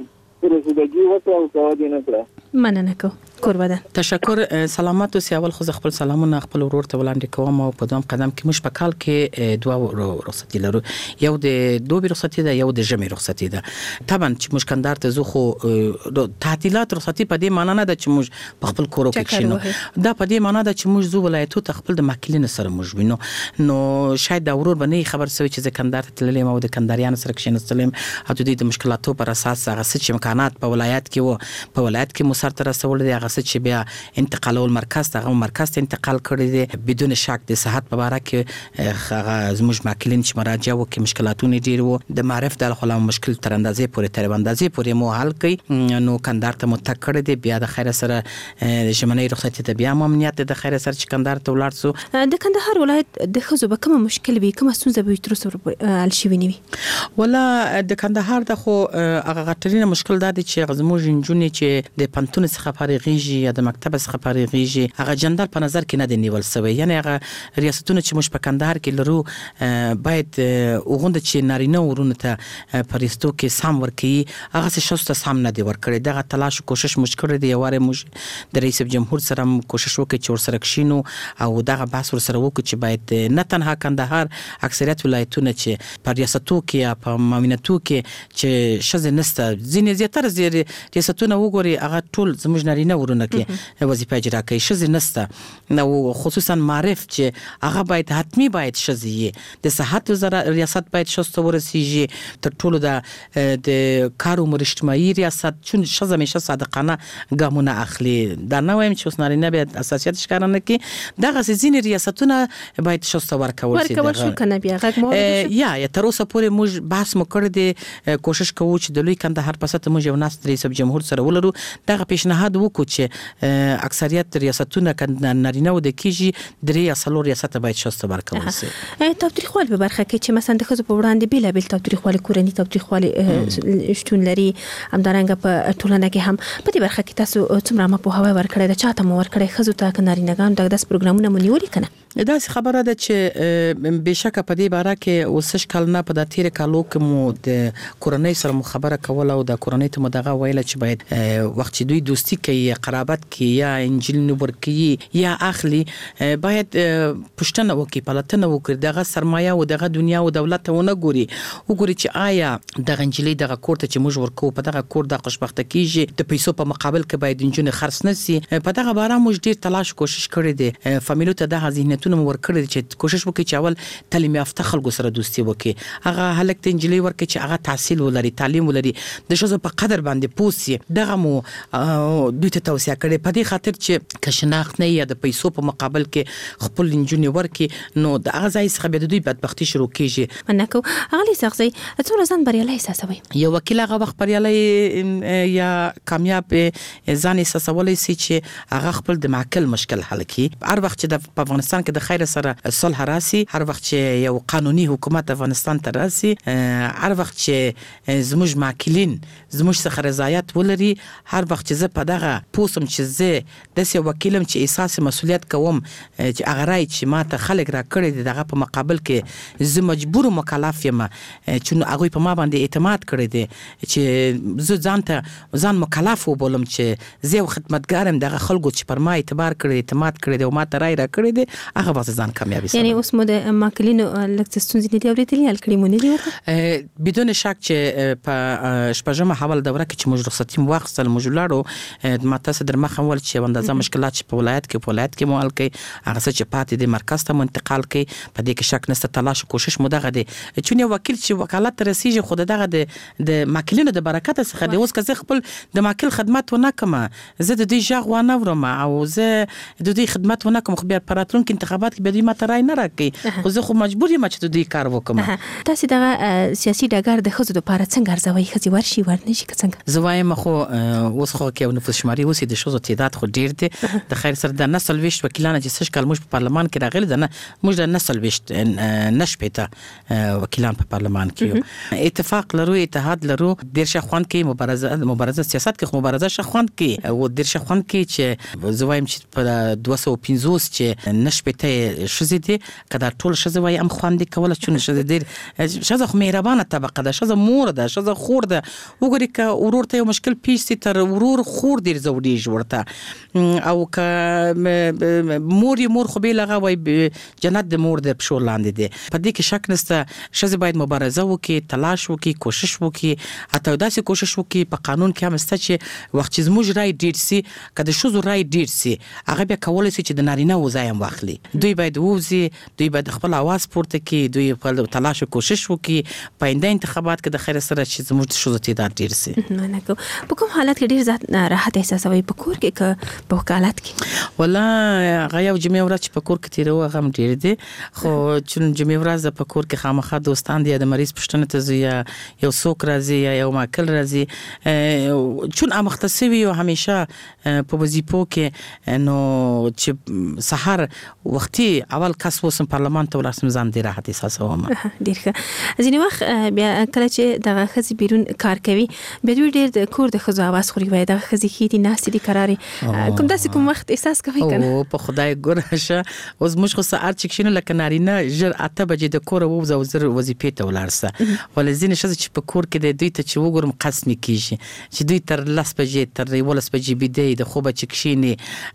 پرسیدګي وته او کوي نه کړه مننه کو قربان تشکر سلامات اوسئ اول خو خپل سلامونه خپل ورور ته وړاندې کوم او په دوم قدم کې مش په کال کې دوه رخصتي لرو یو د دوبي رخصتي ده یو د ژمي رخصتي ده طبعا چې مشکندار ته زه خو تعطیلات رخصتي په دې معنی نه ده چې موږ په خپل کور کې شینو دا په دې معنی ده چې موږ زو ولایتو ته خپل د ماکلین سره موږ وینو نو شاید دا ورور باندې خبر سوي چې کندهار ته تللی او د کندهاریانو سره کښینستلم او د دې مشکلاتو پر اساس هغه څه امکانات په ولایت کې وو په ولایت کې مو سره تر رسول دي هغه چې بیا انتقالول مرکز ته مرکز ته انتقال کړی دی بدون شک د صحت په اړه کې هغه زموږ ماکلین چې مراجعه وکړي مشکلاتونه ډیر وو د معرف د خلا مشکل تر اندازې پورې مو حل کړي نو کندهار ته متک کړی دی بیا د خیر سره ژمنۍ رخصتي ته بیا امنیت د خیر سره چې کندهار ته ولاړ سو د کندهار ولایت د خزو به کوم مشکل وي کوم ستونزه به تر اوسه حل شوی نه وي ولا د کندهار د خو هغه غټرینه مشکل دا دی چې زموږ انجونی چې د پنتون څخه فارغیږي یا د مکتب څخه فارغیږي هغه جندل په نظر کې نه دی نیول شوی یعنی هغه ریاستونه چې موږ په کندهار کې لرو باید وغوند چې نارینه ورونه ته پرېستو کې سام ورکي هغه څه شوسته سام نه دی ورکړي دغه تلاش کوشش موږ کړی دی واره موږ د رئیس جمهور سره کوشش وکړي چې ورسره کښینو او دغه بحث ورسره وکړو چې باید نه تنها کندهار اکثریت ولایتونه چې په ریاستو کې یا په مامنتو کې چې شزه نسته ځینې زیاتره ریاستونه وګوري هغه ټول زموږ نارینه ورونه کې وظیفه اجرا کوي شزه نسته نو خصوصا معرف چې هغه باید حتمی باید شزه د صحت وزارت ریاست باید شسته ورسیږي تر ټولو د کار او اجتماعي ریاست چون شزه همیشه صادقانه ګامونه اخلي دا نه وایم چې وسنارینه به اساسیت ښکارانه کې دغه ځینې ریاستونه باید شسته ورکول شي کنه بیا غږ یا تر اوسه پورې موږ بحث مو کړی دی کوشش کوو چې د لوی کندهار په سطح موږ یو ناس رئیس جمهور سره ولرو دغه پیشنهاد وکړو چې اکثریت ریاستونه نارینه و د کیږي درې یا څلور ریاست باید شسته ورکول شي تاوتریخوال په برخه کې چې مثلا د خزو په وړاندې بیلابل تاوتریخوال کورنی تاوتریخوال شتون لري همدارنګه په ټولنه کې هم په دې برخه کې تاسو څومره مپوهاوی ورکړی د چاته مو ورکړی خزو ته نارینه‌ګان دغه داس پروګرامونه مو نیولې کنه دا خبره ده چې بشکه په دې باره کې وسش کال نه په د تیر کالو کې مو د کورنۍ سره مخابره کوله او د کورنۍ ته مدغه ویله چې باید وخت چې دوی دوستی کوي قرابت کوي یا انجیل نوبر کوي یا اخلي باید پښتنه وکي پلاتنه وکړي دغه سرمایه او دغه دنیا او دولت ونه وګوري چې آیا د غنجلې دغه کورته چې موږ ورکو په دغه کور د خوشبخته کیږي د پیسو په مقابل کې باید انجونه خرڅ نشي په دغه باره موږ ډیر تلاش کوشش کړی دی فامیلو ته د ذهنیتونو ورکړي چې کوشش وکړي چې اول تعلیم یافته خلکو سره دوستي وکړي هغه هلک ته انجلې ورکړي چې هغه تحصیل ولري تعلیم ولري د شوزو په قدر باندې پوسی دغه مو دوی ته توصيه کړي په دې خاطر چې کښناخت نه یا د پیسو په مقابل کې خپل انجونی ورکړي نو د هغه ځای څخه به دوی بدبختی شروع کیږي منکو هغه لسخزي څومره ځان بریالي احساسوي یو وکیل هغه وخت بریالي یا کامیاب ځان احساسولای شي چې هغه خپل د معقل مشکل حل کړي هر وخت چې د افغانستان کې د خیر سره صلح راسي هر وخت چې یو قانوني حکومت افغانستان ته راسي هر وخت چې زموږ معقلین زموږ څخه رضایت ولري هر وخت چې زه په دغه پوسم چې زه د سې وکیلم چې احساس مسؤلیت کوم چې هغه راي چې ماته خلک را کړی دغه په مقابل کې زه مجبور مکلف یم چې هغه په ما باندې اعتماد کړی دی چې زه ځان مکلف وبولم چې زه خدمتګارم دغه خلکو چې پر ما اعتبار کړی اعتماد کړی دی او ماته راي را کړی دی هغه وخت ځان کامیابی یعنی اوس مو د ماکلینو لکه ستونزې نه دی اورېدلې هل کړي مونږ نه دی ورته بدون شک چې په شپږمه حواله دوره کې چې موږ رخصتي واخیستل موږ لاړو ما تاسو در مخه ول چې اندازه مشکلات چې په ولایت کې مو حل کړي هغه چې پاتې د مرکز ته منتقال کړي په دې کې شک نشته تلاش کوشش مو دغه دی چې یو وکیل چې وکالت رسیږي خود دغه د ماکلینو د برکت څخه دی اوس که زه خپل د ماکل خدمت ونه کوم زه د دې ژغ ونه ورم او زه د دې خدمت ونه کوم خو بیا پراتلونکو انتخابات کې به دوی ماته رای نه راکړي خو زه خو مجبور یم چې د دې کار وکم تاسو دغه سیاسي ډګر د خزو لپاره څنګه ارزوي خزي ورشي ورنشي څنګه زوایم خو اوس خو کې نفوس شماري اوس د شوزو تعداد خو ډیر دی د خیر سره د نسل ویشت وکیلانو چې سش کال موږ په پارلمان کې راغلي ده موږ د نسل ویشت نشپېته وکیلان په پارلمان کې اتفاق لرو اتحاد لرو ډیر شخوان کې مبارزه سیاست کې مبارزه شخوان کې او ډیر شخوان کې چې زوایم چې په 250 چې نشپېته شزې دي کدا ټول شزې وای ام خواندې کوله چې شزې ډیر شزه خو مهربانه طبقه ده شزه مور ده شزه خور ده وګوري ک ورور ته یو مشکل پیش سي تر ورور خور ډیر زوړي جوړته او ک مور خو به لغه وای جنت د مور د پښو لاندې دي په دې کې شک نشته شزه باید مبارزه وکي تلاش وکي کوشش وکي اته داسې کوشش وکي په قانون کې هم ست چې وخت چې زموږ رائے ډیر سي کله شوزو رائے ډیر سي هغه بیا کولای شي چې د نارینه وزایم واخلي دوی باید ووزي دوی باید خپل आवाज پورته کړي دوی په تلاش کوشش وکي په آینده انتخابات کې د خیر سره چې زموږ شوزو تعداد ډیر سي نه کو په کوم حالت کې ډیر ذات راحت احساسوي په کور کې په وکالت کې ولا غیا او جمعه ورځ په کور کې تیرو هغه ډیر دي خو چې جمعه ورځ په کور کې خامخا دوستان دي د مریض پښتنه ته زی یو څوک راځي یو ماکل راځي چون مختصوي او همیشه په وظیفو کې نو چې سحر وختي اول کس وسم پارلمان ته ولاسم ځان دی راحت احساسوم ډیر ښه ځینې وخت بیا کله چې دغه خزي بیرون کار کوي بیا دوی ډیر د کور د خزو आवाज خوري وای دغه خزي کیتی ناس دي قراري کوم داسې کوم وخت احساس کوي کنه او په خدای ګورشه اوس موږ خو ساعت چې شنو لکه نارینه جر اته بجې د کور وو زر وظیفې ته ولارسه ولزین شزه چې په کور کې د دوی ته چې وګورم قسم کیږي چې دوی تر لاس بجې تر ولس بجې بيدې د خوبه چکشيني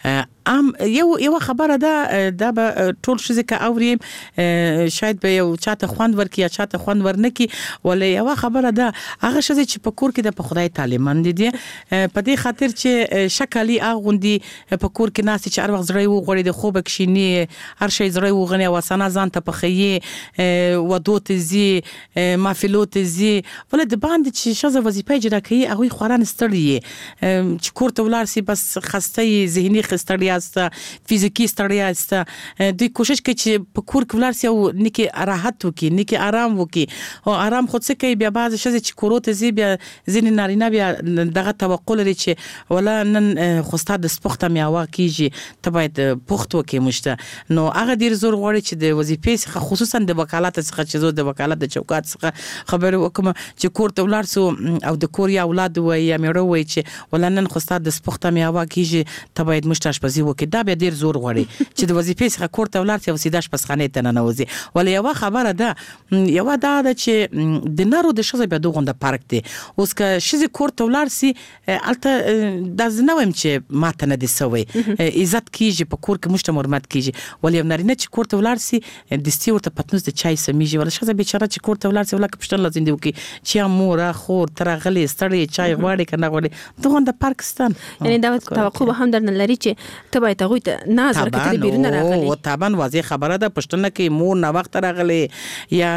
یو خبره ده به ټول شزه کا اوري شاید به یو چاته خوند ورکي یا چاته خوند ورنکي ولې یو خبره ده هغه شزه چې په کور کې د په خدای تعالیمند دي په دې خاطر چې شکلی اغوندي په کور کې ناس چې هر وخت زړی وغوړي د خوبه کشيني هر شي زړی وغني وسانه ځان ته پخې ودوت زی مافلوت زی ولې د باندې چې شزه وظیفه اجرا کوي هغه خوران ستړي چې کور ته ولار سي بس خسته ذهني خستړی است فزیکی ستړی است د کوشش کوي چې په کور کې ولار سي او نکي راحت وکي نکي آرام وکي او آرام خود څه کوي بیا بعض شزه چې کوروت زی بیا ځین نارینه بیا دغه توقع لري چې ولا نن خوستا د سپخته میاوه کیږي ته باید پخت وکي مشته نو هغه ډیر زور غواړي چې د وظیفې څخه خصوصا د وکالت څخه چې زو د وکالت د چوکات څخه خبر وکم چې کور ته ولار سو او د کور یا اولاد وای یا میړه وای چې ولنن خوستا د سپخته میاوه کیږي ته باید مشتاش پزی وکي دا به ډیر زور غواړي چې د وظیفې څخه کور ته ولار سي او سیداش پسخانه ته نه نوځي ولې یو خبره ده یو دا چې د نارو د شزه به دوغنده پارک دی اوس که شزه کور ته ولار سي الته د زنوم چې ماته نه دي سوي عزت کیږي په کور کې مشته مرمت کیږي ولې نارینه چې کور ته ولار سي د ستي ورته پتنوس د چای سميږي ول شزه بیچاره چې کور ته ولار سي ولکه پښتن لازم دی وکي چې مور خور ترغلي ستړي چای غواړي کنه غواړي دوغنده پاکستان یعنی دا توقع به هم درن لري چې ته باید هغه ته ناز ورکړي بیرون راغلي او طبعا واضح خبره ده پښتنه کې مور نه وخت راغلي یا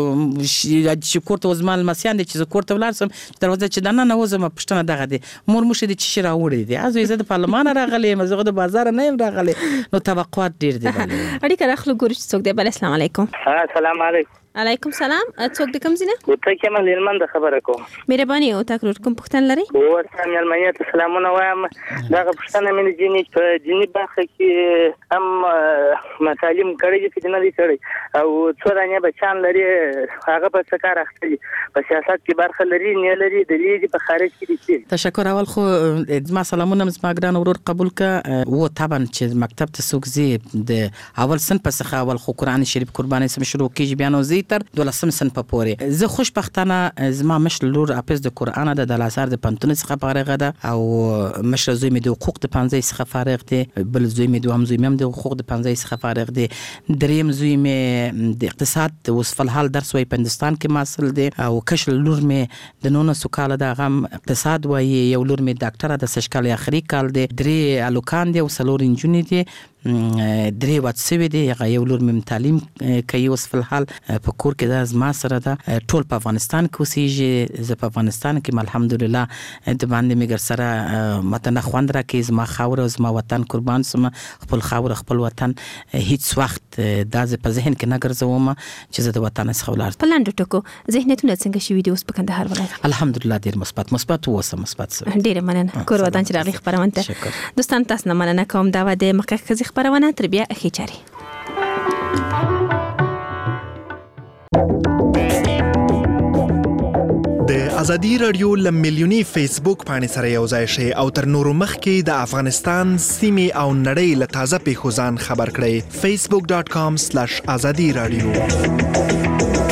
چې کور ته وزمال مسیان دي چې کور ته ولار سم دروازه چې دنه نه وزم پښتنه دغه دي مور مشه دي چې راوړي دي ازو عزت پارلمان راغلي مزغه د بازار نه راغلي نو توقعات ډیر دي اړیکه راخلو ګورچ څوک دی بل السلام علیکم السلام علیکم علیکم سلام څوک د کوم ځینه ته کومه لیلمن د خبره کوم مهرباني او تاسو کوم پښتن لري ورته مېلمنه ته سلامونه وایم دا پښتنه مې جنې په جنې برخه کې هم تعلیم کړی چې نه دي کړی او څورانه بچان لري هغه په څه کار اخلي په سیاست کې برخه لري نه لري د لیږي په خارج کې دي تشکر اول خو ما سلامونه زما ګران ورور قبول کا و طبعا چې مکتب ته سوق زی د اول سن پسخه اول خو قران شریف قرباني سم شروع کیږي بیان وزید تر 12 صنف پورې. زه خوشبختانه زما مشر لور حافظ د قران د دلاسار د پنتون څخه فارغ ده او مشر زوی مې د حقوق د 15 څخه فارغ دی، بل زوی مې دوهم زوی مې د حقوق د 15 څخه فارغ دی، دریم زوی مې د اقتصاد اوس په حال درس وای پندستان کې ماسل دی او کشر لور مې د 19 کال د غم اقتصاد وای، یو لور مې ډاکټره د سشکال اخري کال دی، درې الوکان دی او سلور انجونی دی، درې واتسوي دی، هغه یو لور مې تعلیم کوي اوس په حال په کور کې د زما سره ده، ټول په افغانستان کې اوسېږي. زه په افغانستان کې الحمدلله د باندې مګر سره متنه خوند راکې زما خاور او زما وطن قربان سم، خپل خاور خپل وطن هیڅ وخت دا په ذهن کې نه ګرځوم چې زه د وطن څخه ولر. په لاندې ټکو ذهنیتونه څنګه شوي دي اوس په کندهار ولایت؟ الحمدلله ډیر مثبت اوسه مثبت. ډیره مننه کور وطن چې راغلی خبرونه ته. دوستان تاسو نه مننه کوم دا و د مخکې خبرونه تر بیا اخیچاري. د ازادي رادیو لملیونی فیسبوک باندې سره یو ځای شي او تر نورو مخکې د افغانستان سیمې او نړۍ له تازه پیښو ځان خبر کړئ. facebook.com/azadi radio